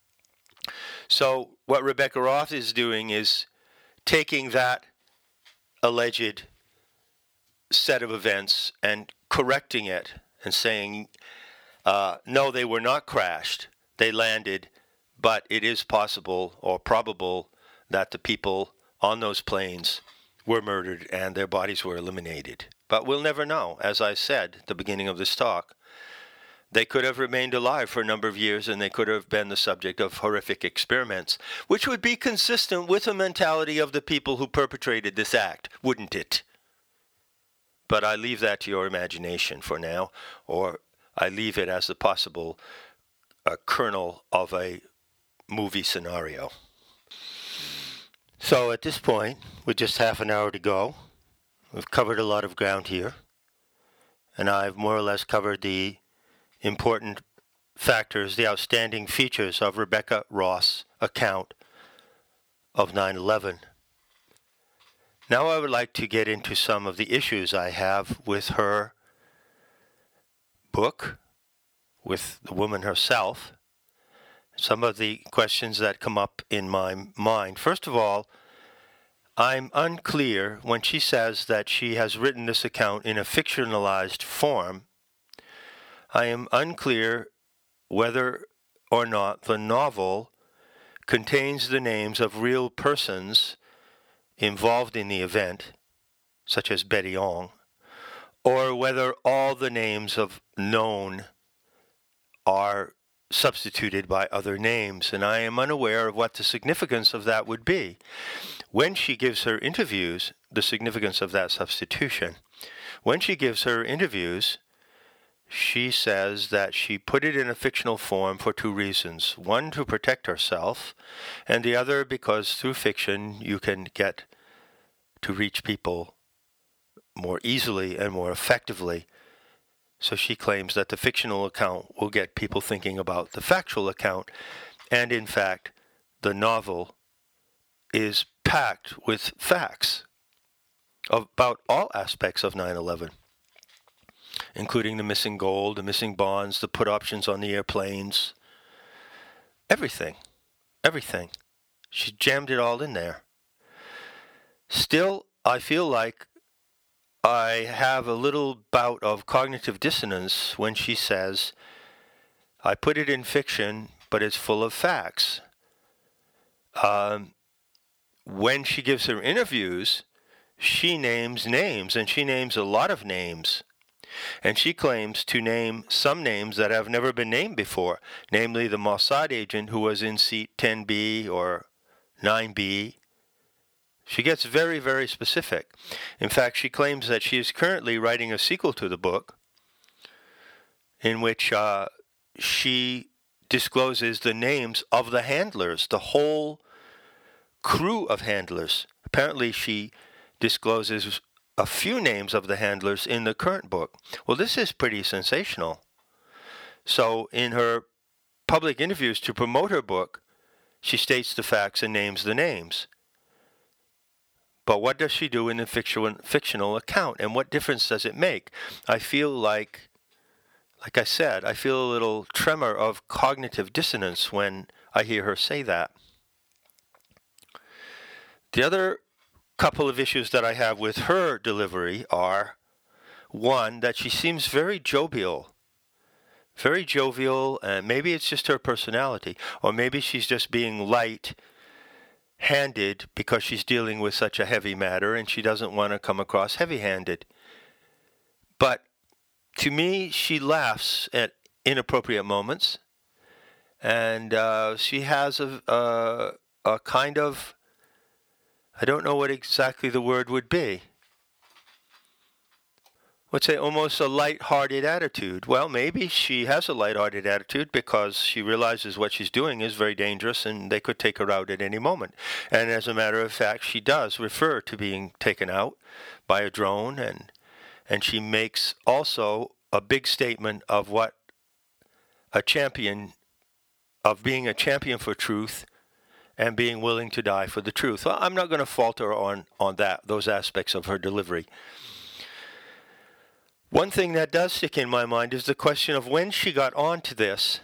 Speaker 1: So what Rebecca Roth is doing is taking that alleged set of events and correcting it and saying, no, they were not crashed, they landed, but it is possible or probable that the people on those planes were murdered and their bodies were eliminated. But we'll never know. As I said at the beginning of this talk, they could have remained alive for a number of years, and they could have been the subject of horrific experiments, which would be consistent with the mentality of the people who perpetrated this act, wouldn't it? But I leave that to your imagination for now, or I leave it as the possible kernel of a movie scenario. So at this point, with just half an hour to go, we've covered a lot of ground here, and I've more or less covered the important factors, the outstanding features of Rebecca Roth's account of 9/11. Now I would like to get into some of the issues I have with her book, with the woman herself, some of the questions that come up in my mind. First of all, I'm unclear when she says that she has written this account in a fictionalized form. I am unclear whether or not the novel contains the names of real persons involved in the event, such as Betty Ong, or whether all the names of known are substituted by other names, and I am unaware of what the significance of that would be. When she gives her interviews, the significance of that substitution, when she gives her interviews, she says that she put it in a fictional form for two reasons. One, to protect herself, and the other because through fiction you can get to reach people more easily and more effectively. So she claims that the fictional account will get people thinking about the factual account, and in fact, the novel is packed with facts about all aspects of 9/11. Including the missing gold, the missing bonds, the put options on the airplanes. Everything. She jammed it all in there. Still, I feel like I have a little bout of cognitive dissonance when she says, I put it in fiction but it's full of facts. When she gives her interviews, she names names, and she names a lot of names. And she claims to name some names that have never been named before, namely the Mossad agent who was in seat 10B or 9B. She gets very, very specific. In fact, she claims that she is currently writing a sequel to the book in which she discloses the names of the handlers, the whole crew of handlers. Apparently, she discloses a few names of the handlers in the current book. Well, this is pretty sensational. So in her public interviews to promote her book, she states the facts and names the names. But what does she do in the fictional account, and what difference does it make? I feel like I said, I feel a little tremor of cognitive dissonance when I hear her say that. The other couple of issues that I have with her delivery are, one, that she seems very jovial, and maybe it's just her personality, or maybe she's just being light-handed because she's dealing with such a heavy matter and she doesn't want to come across heavy-handed. But to me, she laughs at inappropriate moments, and she has a kind of, I don't know what exactly the word would be. Let's say almost a light-hearted attitude. Well, maybe she has a light-hearted attitude because she realizes what she's doing is very dangerous and they could take her out at any moment. And as a matter of fact, she does refer to being taken out by a drone, and she makes also a big statement of what being a champion for truth and being willing to die for the truth. Well, I'm not going to falter on those aspects of her delivery. One thing that does stick in my mind is the question of when she got onto this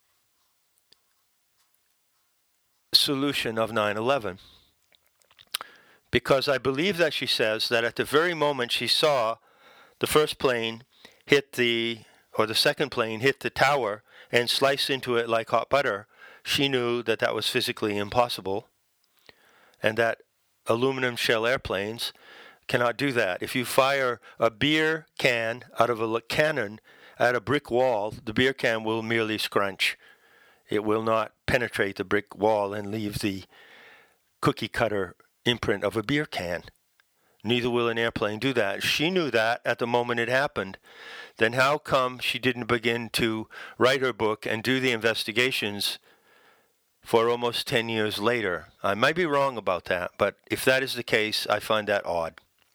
Speaker 1: solution of 9/11. Because I believe that she says that at the very moment she saw the first plane the second plane hit the tower and slice into it like hot butter, she knew that that was physically impossible, and that aluminum shell airplanes cannot do that. If you fire a beer can out of a cannon at a brick wall, the beer can will merely scrunch. It will not penetrate the brick wall and leave the cookie cutter imprint of a beer can. Neither will an airplane do that. She knew that at the moment it happened. Then how come she didn't begin to write her book and do the investigations for almost 10 years later? I might be wrong about that, but if that is the case, I find that odd.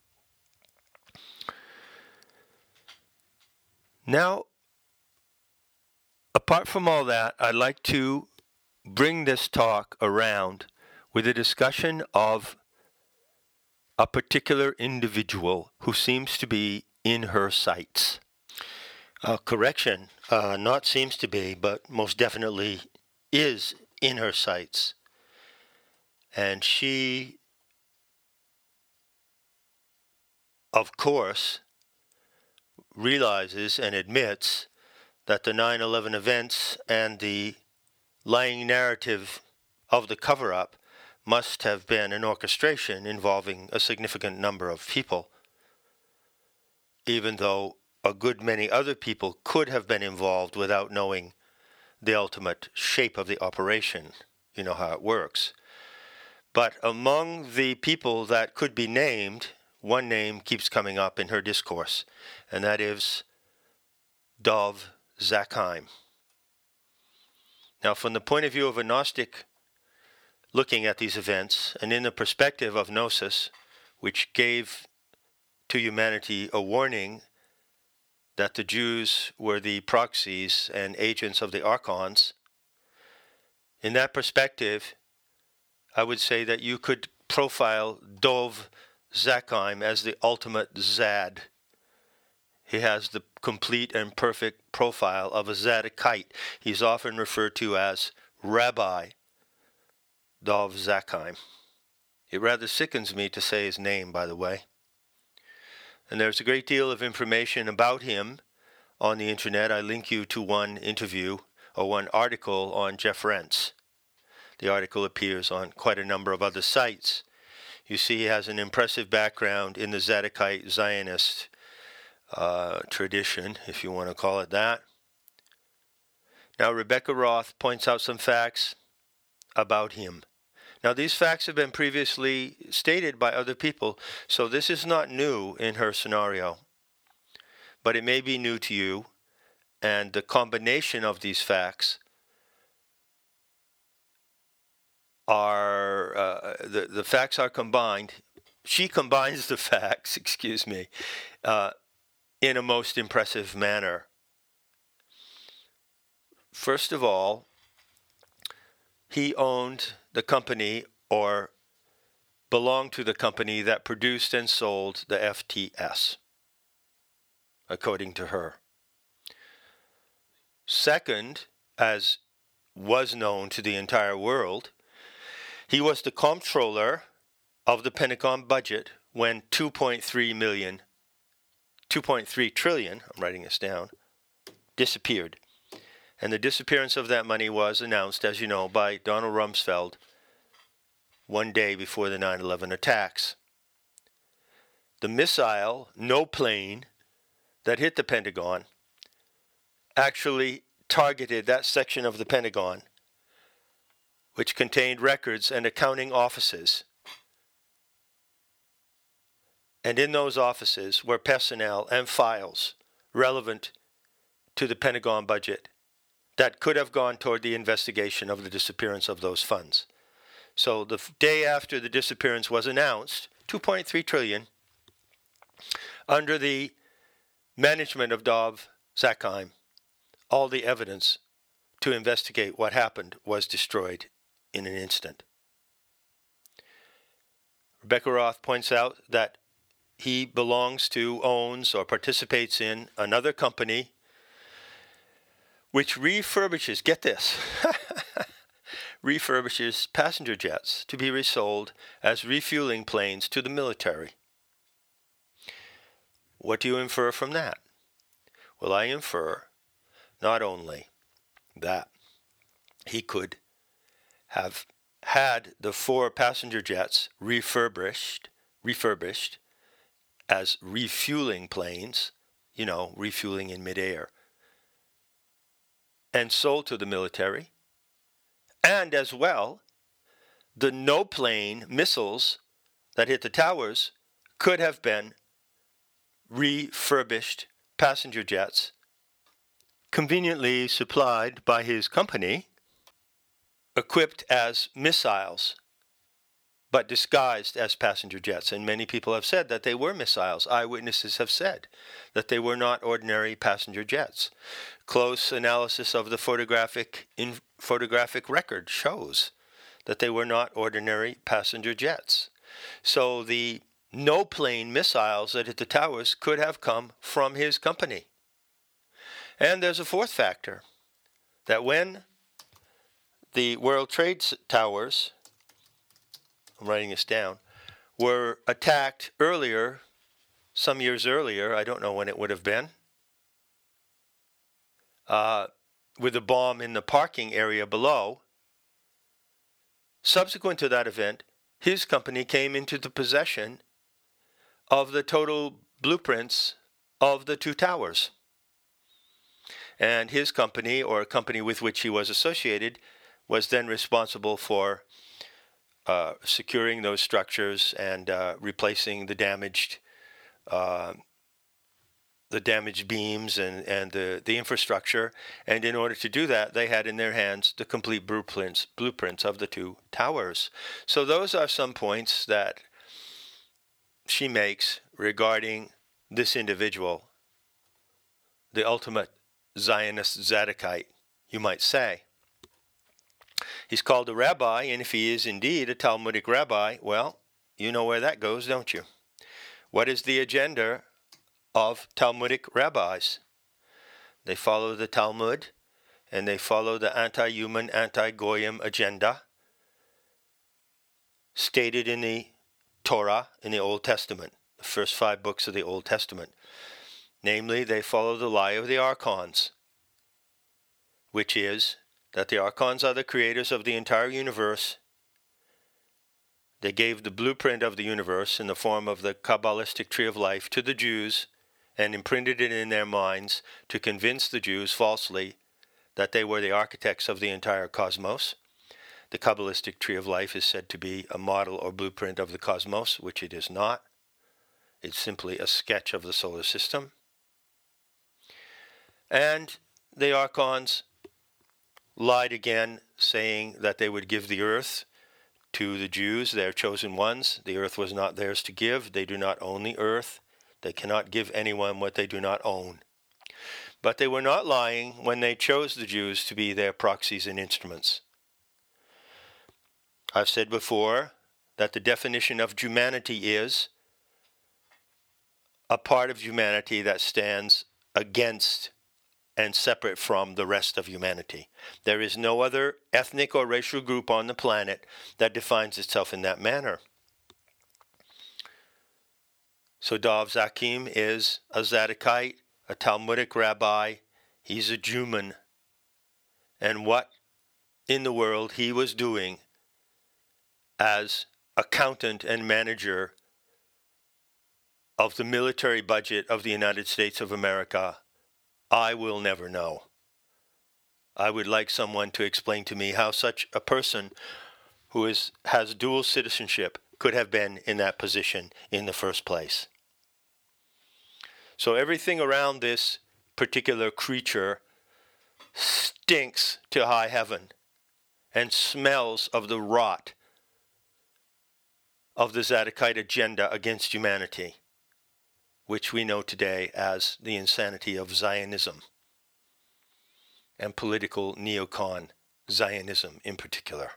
Speaker 1: Now, apart from all that, I'd like to bring this talk around with a discussion of a particular individual who seems to be in her sights. Correction, not seems to be, but most definitely is in her sights. And she, of course, realizes and admits that the 9/11 events and the lying narrative of the cover-up must have been an orchestration involving a significant number of people, even though a good many other people could have been involved without knowing the ultimate shape of the operation. You know how it works. But among the people that could be named, one name keeps coming up in her discourse, and that is Dov Zakheim. Now, from the point of view of a Gnostic looking at these events, and in the perspective of Gnosis, which gave to humanity a warning that the Jews were the proxies and agents of the Archons, in that perspective, I would say that you could profile Dov Zakheim as the ultimate Zad. He has the complete and perfect profile of a Zadokite. He's often referred to as Rabbi Dov Zakheim. It rather sickens me to say his name, by the way. And there's a great deal of information about him on the internet. I link you to one interview or one article on Jeff Rense. The article appears on quite a number of other sites. You see he has an impressive background in the Zadokite Zionist tradition, if you want to call it that. Now, Rebecca Roth points out some facts about him. Now, these facts have been previously stated by other people, so this is not new in her scenario. But it may be new to you, and the combination of these facts are, the facts are combined. She combines the facts, in a most impressive manner. First of all, he owned the company or belonged to the company that produced and sold the FTS, according to her. Second, as was known to the entire world, he was the comptroller of the Pentagon budget when 2.3 trillion, I'm writing this down, disappeared. And the disappearance of that money was announced, as you know, by Donald Rumsfeld one day before the 9/11 attacks. The missile, no plane, that hit the Pentagon actually targeted that section of the Pentagon which contained records and accounting offices. And in those offices were personnel and files relevant to the Pentagon budget that could have gone toward the investigation of the disappearance of those funds. So the day after the disappearance was announced, 2.3 trillion, under the management of Dov Zakheim, all the evidence to investigate what happened was destroyed in an instant. Rebecca Roth points out that he belongs to, owns, or participates in another company which refurbishes, get this, refurbishes passenger jets to be resold as refueling planes to the military. What do you infer from that? Well, I infer not only that he could have had the 4 passenger jets refurbished as refueling planes, refueling in midair, and sold to the military, and as well, the no-plane missiles that hit the towers could have been refurbished passenger jets conveniently supplied by his company, equipped as missiles, but disguised as passenger jets. And many people have said that they were missiles. Eyewitnesses have said that they were not ordinary passenger jets. Close analysis of the photographic record shows that they were not ordinary passenger jets. So the no-plane missiles that hit the towers could have come from his company. And there's a fourth factor, that when the World Trade Towers, I'm writing this down, were attacked earlier, some years earlier, I don't know when it would have been, with a bomb in the parking area below. Subsequent to that event, his company came into the possession of the total blueprints of the 2 towers. And his company, or a company with which he was associated, was then responsible for securing those structures and replacing the damaged beams and the infrastructure. And in order to do that, they had in their hands the complete blueprints of the 2 towers. So those are some points that she makes regarding this individual, the ultimate Zionist Zadokite, you might say. He's called a rabbi, and if he is indeed a Talmudic rabbi, well, you know where that goes, don't you? What is the agenda of Talmudic rabbis? They follow the Talmud, and they follow the anti-human, anti-goyim agenda stated in the Torah, in the Old Testament, the first 5 books of the Old Testament. Namely, they follow the lie of the archons, which is that the Archons are the creators of the entire universe. They gave the blueprint of the universe in the form of the Kabbalistic tree of life to the Jews and imprinted it in their minds to convince the Jews falsely that they were the architects of the entire cosmos. The Kabbalistic tree of life is said to be a model or blueprint of the cosmos, which it is not. It's simply a sketch of the solar system. And the Archons lied again, saying that they would give the earth to the Jews, their chosen ones. The earth was not theirs to give. They do not own the earth. They cannot give anyone what they do not own. But they were not lying when they chose the Jews to be their proxies and instruments. I've said before that the definition of humanity is a part of humanity that stands against and separate from the rest of humanity. There is no other ethnic or racial group on the planet that defines itself in that manner. So Dov Zakheim is a Zadokite, a Talmudic rabbi. He's a Jewman. And what in the world he was doing as accountant and manager of the military budget of the United States of America, I will never know. I would like someone to explain to me how such a person who has dual citizenship could have been in that position in the first place. So everything around this particular creature stinks to high heaven and smells of the rot of the Zadokite agenda against humanity, which we know today as the insanity of Zionism and political neocon Zionism in particular.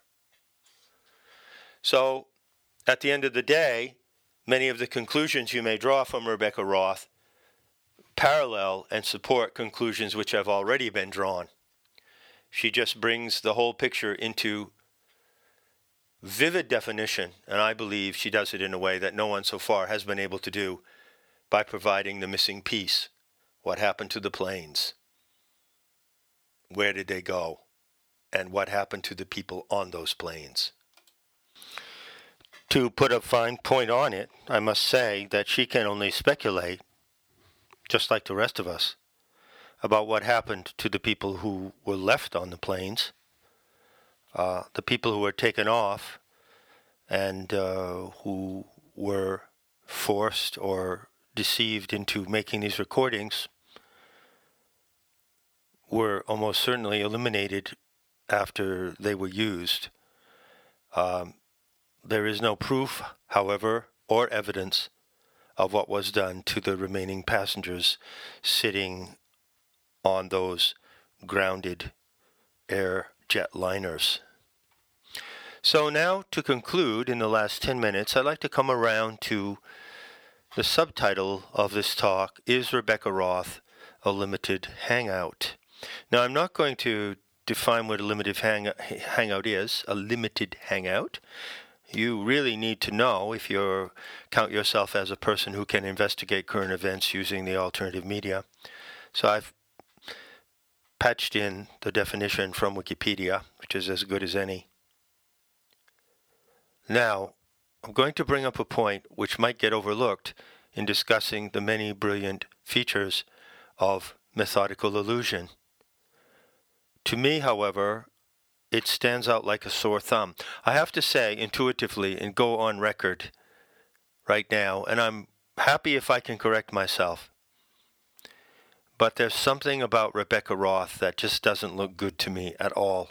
Speaker 1: So, at the end of the day, many of the conclusions you may draw from Rebecca Roth parallel and support conclusions which have already been drawn. She just brings the whole picture into vivid definition, and I believe she does it in a way that no one so far has been able to do by providing the missing piece. What happened to the planes? Where did they go? And what happened to the people on those planes? To put a fine point on it, I must say that she can only speculate, just like the rest of us, about what happened to the people who were left on the planes, the people who were taken off and who were forced or deceived into making these recordings were almost certainly eliminated after they were used. There is no proof, however, or evidence of what was done to the remaining passengers sitting on those grounded air jet liners. So now, to conclude in the last 10 minutes, I'd like to come around to the subtitle of this talk, Is Rebecca Roth a Limited Hangout? Now, I'm not going to define what a limited hangout is, a limited hangout. You really need to know if you count yourself as a person who can investigate current events using the alternative media. So I've patched in the definition from Wikipedia, which is as good as any. Now, I'm going to bring up a point which might get overlooked in discussing the many brilliant features of methodical illusion. To me, however, it stands out like a sore thumb. I have to say intuitively and go on record right now, and I'm happy if I can correct myself, but there's something about Rebecca Roth that just doesn't look good to me at all.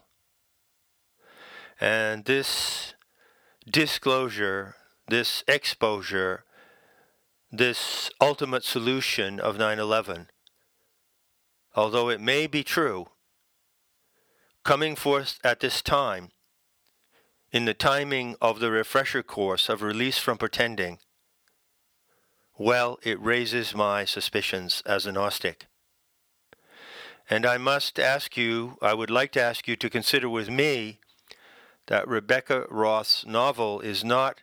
Speaker 1: And this disclosure, this exposure, this ultimate solution of 9/11, although it may be true, coming forth at this time, in the timing of the refresher course of Release from Pretending, well, it raises my suspicions as a Gnostic. And I would like to ask you to consider with me that Rebecca Roth's novel is not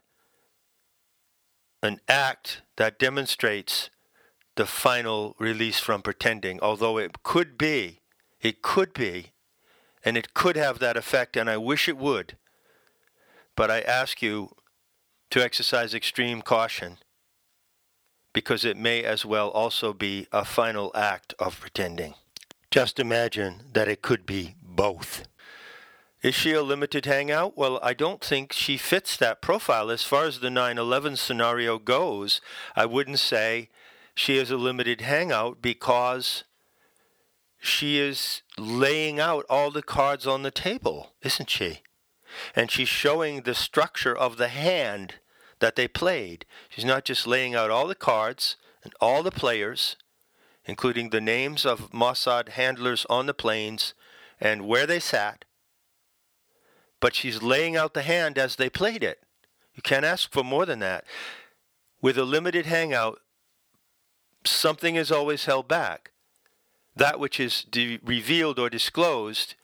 Speaker 1: an act that demonstrates the final release from pretending, although it could be and it could have that effect, and I wish it would. But I ask you to exercise extreme caution, because it may as well also be a final act of pretending. Just imagine that it could be both. Is she a limited hangout? Well, I don't think she fits that profile. As far as the 9/11 scenario goes, I wouldn't say she is a limited hangout, because she is laying out all the cards on the table, isn't she? And she's showing the structure of the hand that they played. She's not just laying out all the cards and all the players, including the names of Mossad handlers on the planes and where they sat, but she's laying out the hand as they played it. You can't ask for more than that. With a limited hangout, something is always held back. That which is revealed or disclosed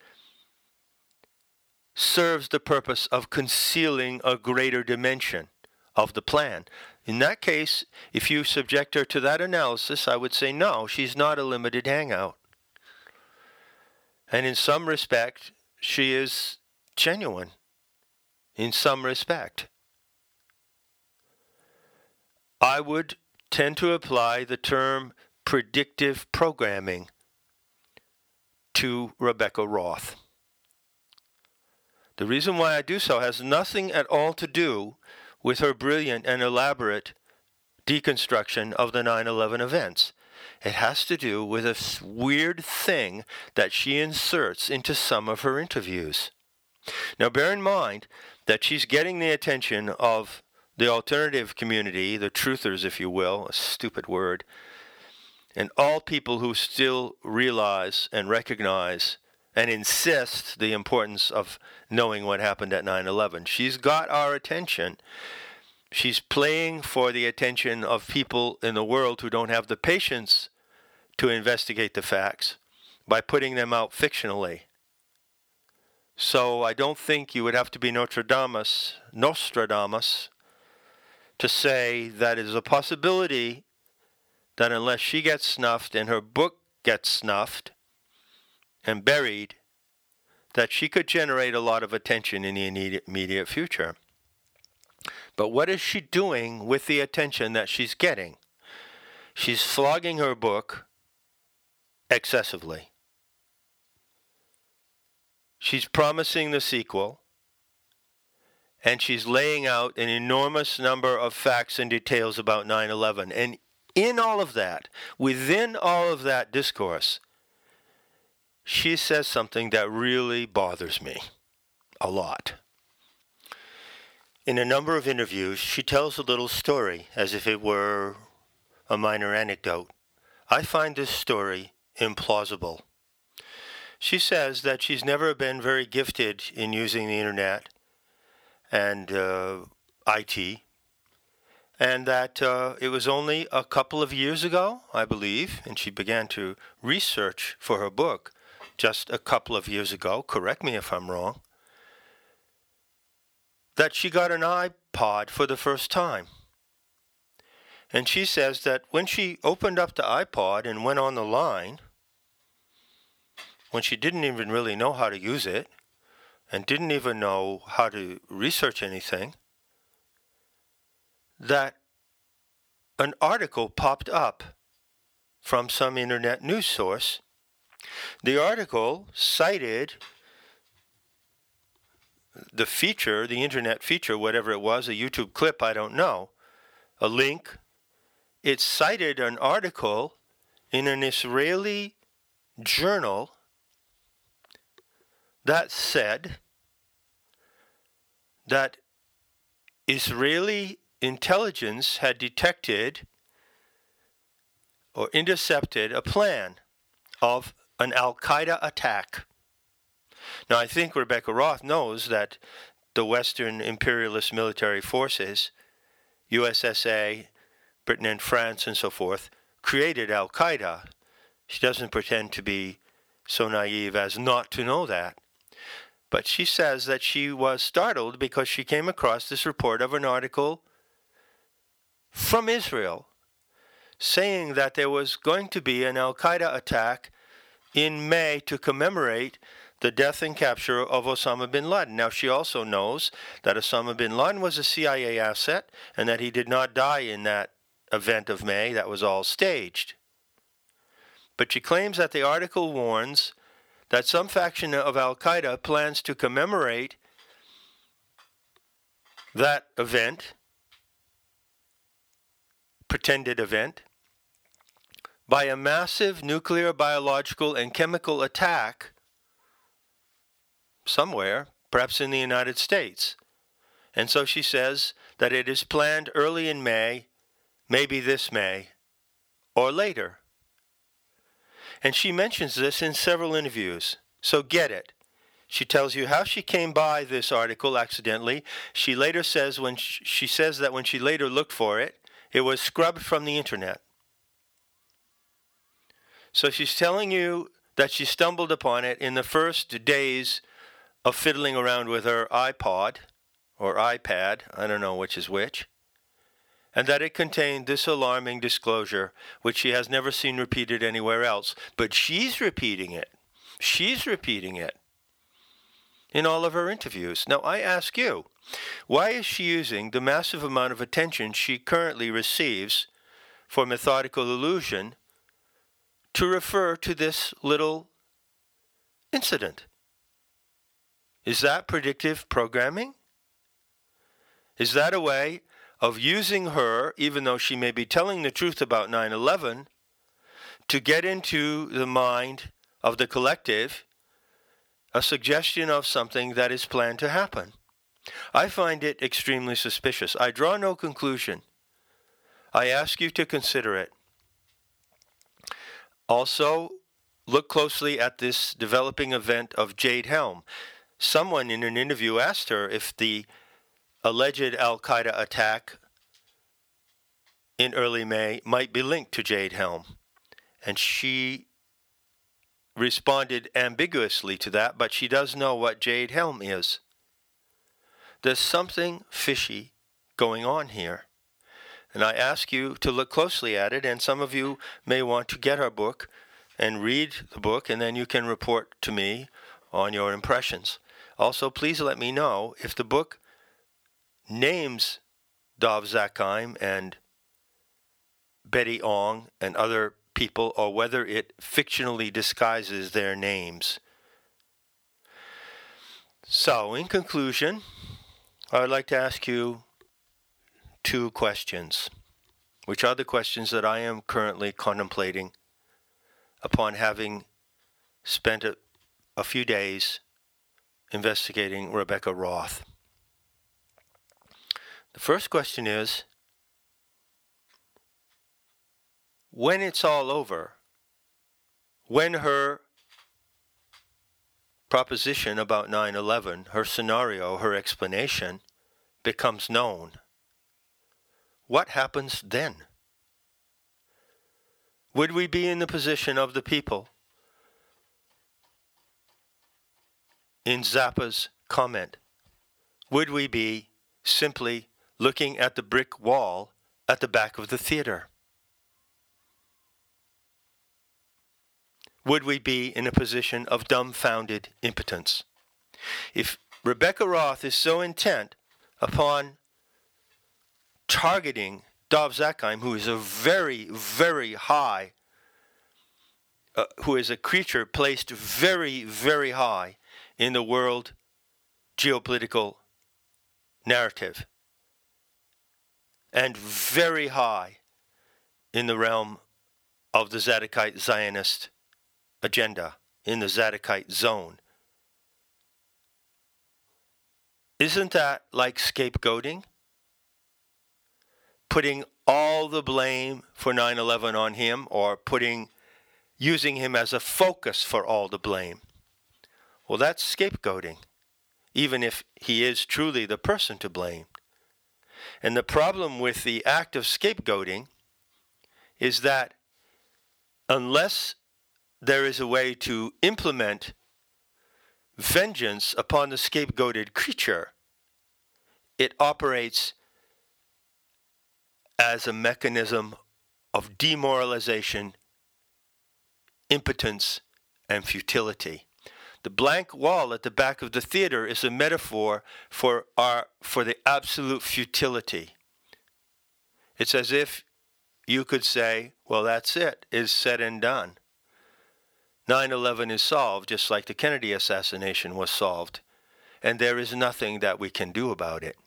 Speaker 1: serves the purpose of concealing a greater dimension of the plan. In that case, if you subject her to that analysis, I would say no, she's not a limited hangout. And in some respect, she is genuine. In some respect. I would tend to apply the term predictive programming to Rebecca Roth. The reason why I do so has nothing at all to do with her brilliant and elaborate deconstruction of the 9/11 events. It has to do with a weird thing that she inserts into some of her interviews. Now, bear in mind that she's getting the attention of the alternative community, the truthers, if you will, a stupid word, and all people who still realize and recognize and insist the importance of knowing what happened at 9/11. She's got our attention. She's playing for the attention of people in the world who don't have the patience to investigate the facts by putting them out fictionally. So I don't think you would have to be Nostradamus, to say that it is a possibility that unless she gets snuffed and her book gets snuffed and buried, that she could generate a lot of attention in the immediate future. But what is she doing with the attention that she's getting? She's flogging her book excessively. She's promising the sequel, and she's laying out an enormous number of facts and details about 9/11. And in all of that, within all of that discourse, she says something that really bothers me a lot. In a number of interviews, she tells a little story as if it were a minor anecdote. I find this story implausible. She says that she's never been very gifted in using the internet and IT, and that it was only a couple of years ago, I believe, and she began to research for her book just a couple of years ago, correct me if I'm wrong, that she got an iPod for the first time. And she says that when she opened up the iPod and went on the line, when she didn't even really know how to use it, and didn't even know how to research anything, that an article popped up from some internet news source. The article cited the feature, the internet feature, whatever it was, a YouTube clip, I don't know, a link. It cited an article in an Israeli journal that said that Israeli intelligence had detected or intercepted a plan of an Al-Qaeda attack. Now, I think Rebecca Roth knows that the Western imperialist military forces, USSA, Britain and France and so forth, created Al-Qaeda. She doesn't pretend to be so naive as not to know that. But she says that she was startled because she came across this report of an article from Israel saying that there was going to be an Al-Qaeda attack in May to commemorate the death and capture of Osama bin Laden. Now, she also knows that Osama bin Laden was a CIA asset and that he did not die in that event of May. That was all staged. But she claims that the article warns that some faction of Al-Qaeda plans to commemorate that event, pretended event, by a massive nuclear, biological, and chemical attack somewhere, perhaps in the United States. And so she says that it is planned early in May, maybe this May, or later. And she mentions this in several interviews, so get it. She tells you how she came by this article accidentally. She later says she says that when she later looked for it, it was scrubbed from the internet. So she's telling you that she stumbled upon it in the first days of fiddling around with her iPod or iPad, I don't know which is which, and that it contained this alarming disclosure, which she has never seen repeated anywhere else. But she's repeating it. She's repeating it in all of her interviews. Now, I ask you, why is she using the massive amount of attention she currently receives for Methodical Illusion to refer to this little incident? Is that predictive programming? Is that a way of using her, even though she may be telling the truth about 9/11, to get into the mind of the collective a suggestion of something that is planned to happen? I find it extremely suspicious. I draw no conclusion. I ask you to consider it. Also, look closely at this developing event of Jade Helm. Someone in an interview asked her if the alleged Al-Qaeda attack in early May might be linked to Jade Helm. And she responded ambiguously to that, but she does know what Jade Helm is. There's something fishy going on here. And I ask you to look closely at it, and some of you may want to get our book and read the book, and then you can report to me on your impressions. Also, please let me know if the book names Dov Zakheim and Betty Ong and other people, or whether it fictionally disguises their names. So, in conclusion, I would like to ask you two questions, which are the questions that I am currently contemplating upon having spent a few days investigating Rebecca Roth. The first question is, when it's all over, when her proposition about 9/11, her scenario, her explanation becomes known, what happens then? Would we be in the position of the people in Zappa's comment? Would we be simply looking at the brick wall at the back of the theater? Would we be in a position of dumbfounded impotence? If Rebecca Roth is so intent upon targeting Dov Zakheim, who is a very, very high, who is a creature placed very, very high in the world geopolitical narrative, and very high in the realm of the Zadokite Zionist agenda, in the Zadokite zone. Isn't that like scapegoating? Putting all the blame for 9/11 on him, or using him as a focus for all the blame. Well, that's scapegoating, even if he is truly the person to blame. And the problem with the act of scapegoating is that unless there is a way to implement vengeance upon the scapegoated creature, it operates as a mechanism of demoralization, impotence, and futility. The blank wall at the back of the theater is a metaphor for the absolute futility. It's as if you could say, well, that's it. It's said and done. 9/11 is solved just like the Kennedy assassination was solved, and there is nothing that we can do about it.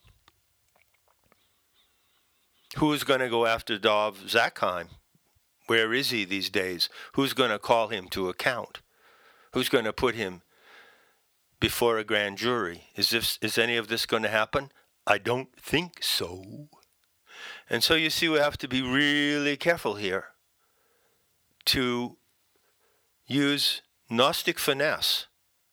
Speaker 1: Who's going to go after Dov Zakheim? Where is he these days? Who's going to call him to account? Who's going to put him before a grand jury? Is any of this going to happen? I don't think so. And so you see, we have to be really careful here to use Gnostic finesse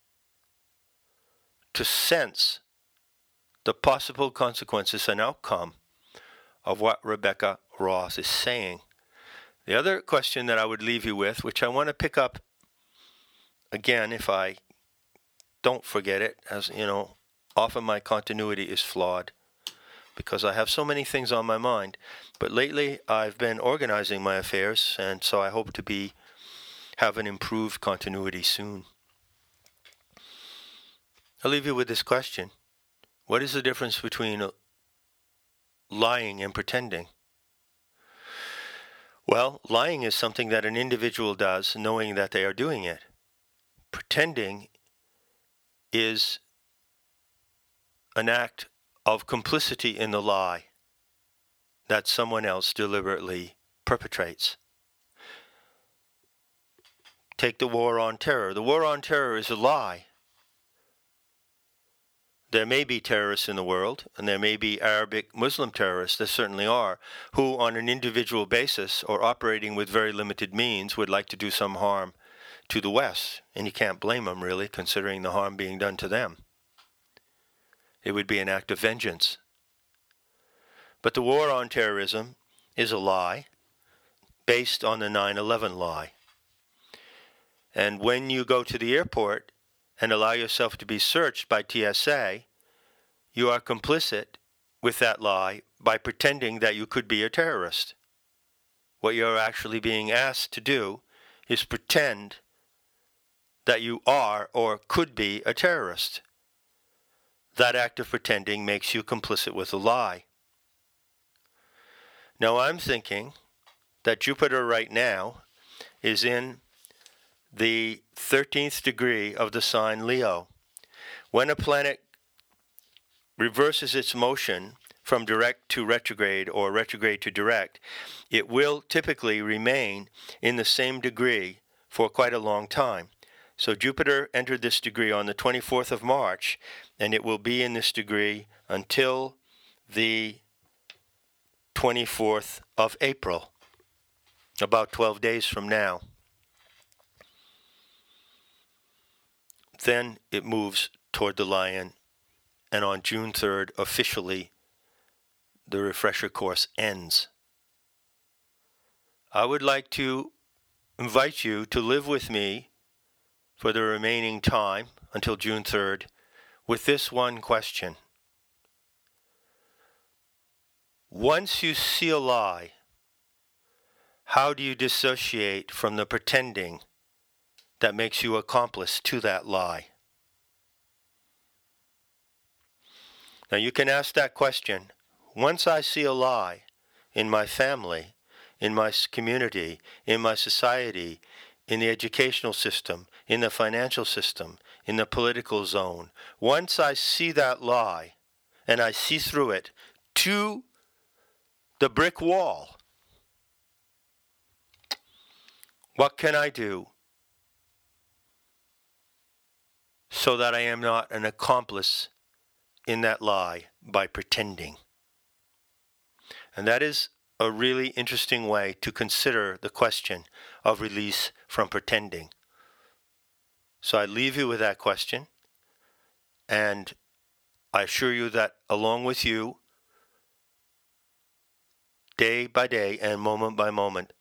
Speaker 1: to sense the possible consequences and outcome of what Rebecca Roth is saying. The other question that I would leave you with, which I want to pick up again if I don't forget it, as you know, often my continuity is flawed because I have so many things on my mind. But lately I've been organizing my affairs, and so I hope to have an improved continuity soon. I'll leave you with this question. What is the difference between lying and pretending? Well, lying is something that an individual does knowing that they are doing it. Pretending is an act of complicity in the lie that someone else deliberately perpetrates. Take the war on terror. The war on terror is a lie. There may be terrorists in the world, and there may be Arabic Muslim terrorists, there certainly are, who on an individual basis or operating with very limited means would like to do some harm to the West. And you can't blame them, really, considering the harm being done to them. It would be an act of vengeance. But the war on terrorism is a lie based on the 9/11 lie. And when you go to the airport and allow yourself to be searched by TSA, you are complicit with that lie by pretending that you could be a terrorist. What you're actually being asked to do is pretend that you are or could be a terrorist. That act of pretending makes you complicit with a lie. Now I'm thinking that Jupiter right now is in the 13th degree of the sign Leo. When a planet reverses its motion from direct to retrograde or retrograde to direct, it will typically remain in the same degree for quite a long time. So Jupiter entered this degree on the 24th of March, and it will be in this degree until the 24th of April, about 12 days from now. Then it moves toward the Lion, and on June 3rd, officially, the refresher course ends. I would like to invite you to live with me for the remaining time until June 3rd with this one question. Once you see a lie, how do you dissociate from the pretending that makes you accomplice to that lie? Now you can ask that question. Once I see a lie in my family, in my community, in my society, in the educational system, in the financial system, in the political zone, once I see that lie and I see through it to the brick wall, what can I do so that I am not an accomplice in that lie by pretending? And that is a really interesting way to consider the question of release from pretending. So I leave you with that question, and I assure you that along with you, day by day and moment by moment,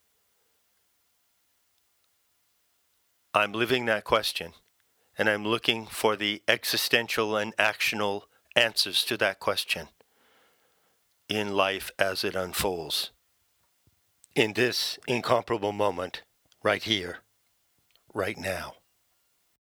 Speaker 1: I'm living that question, and I'm looking for the existential and actionable answers to that question in life as it unfolds. In this incomparable moment, right here, right now.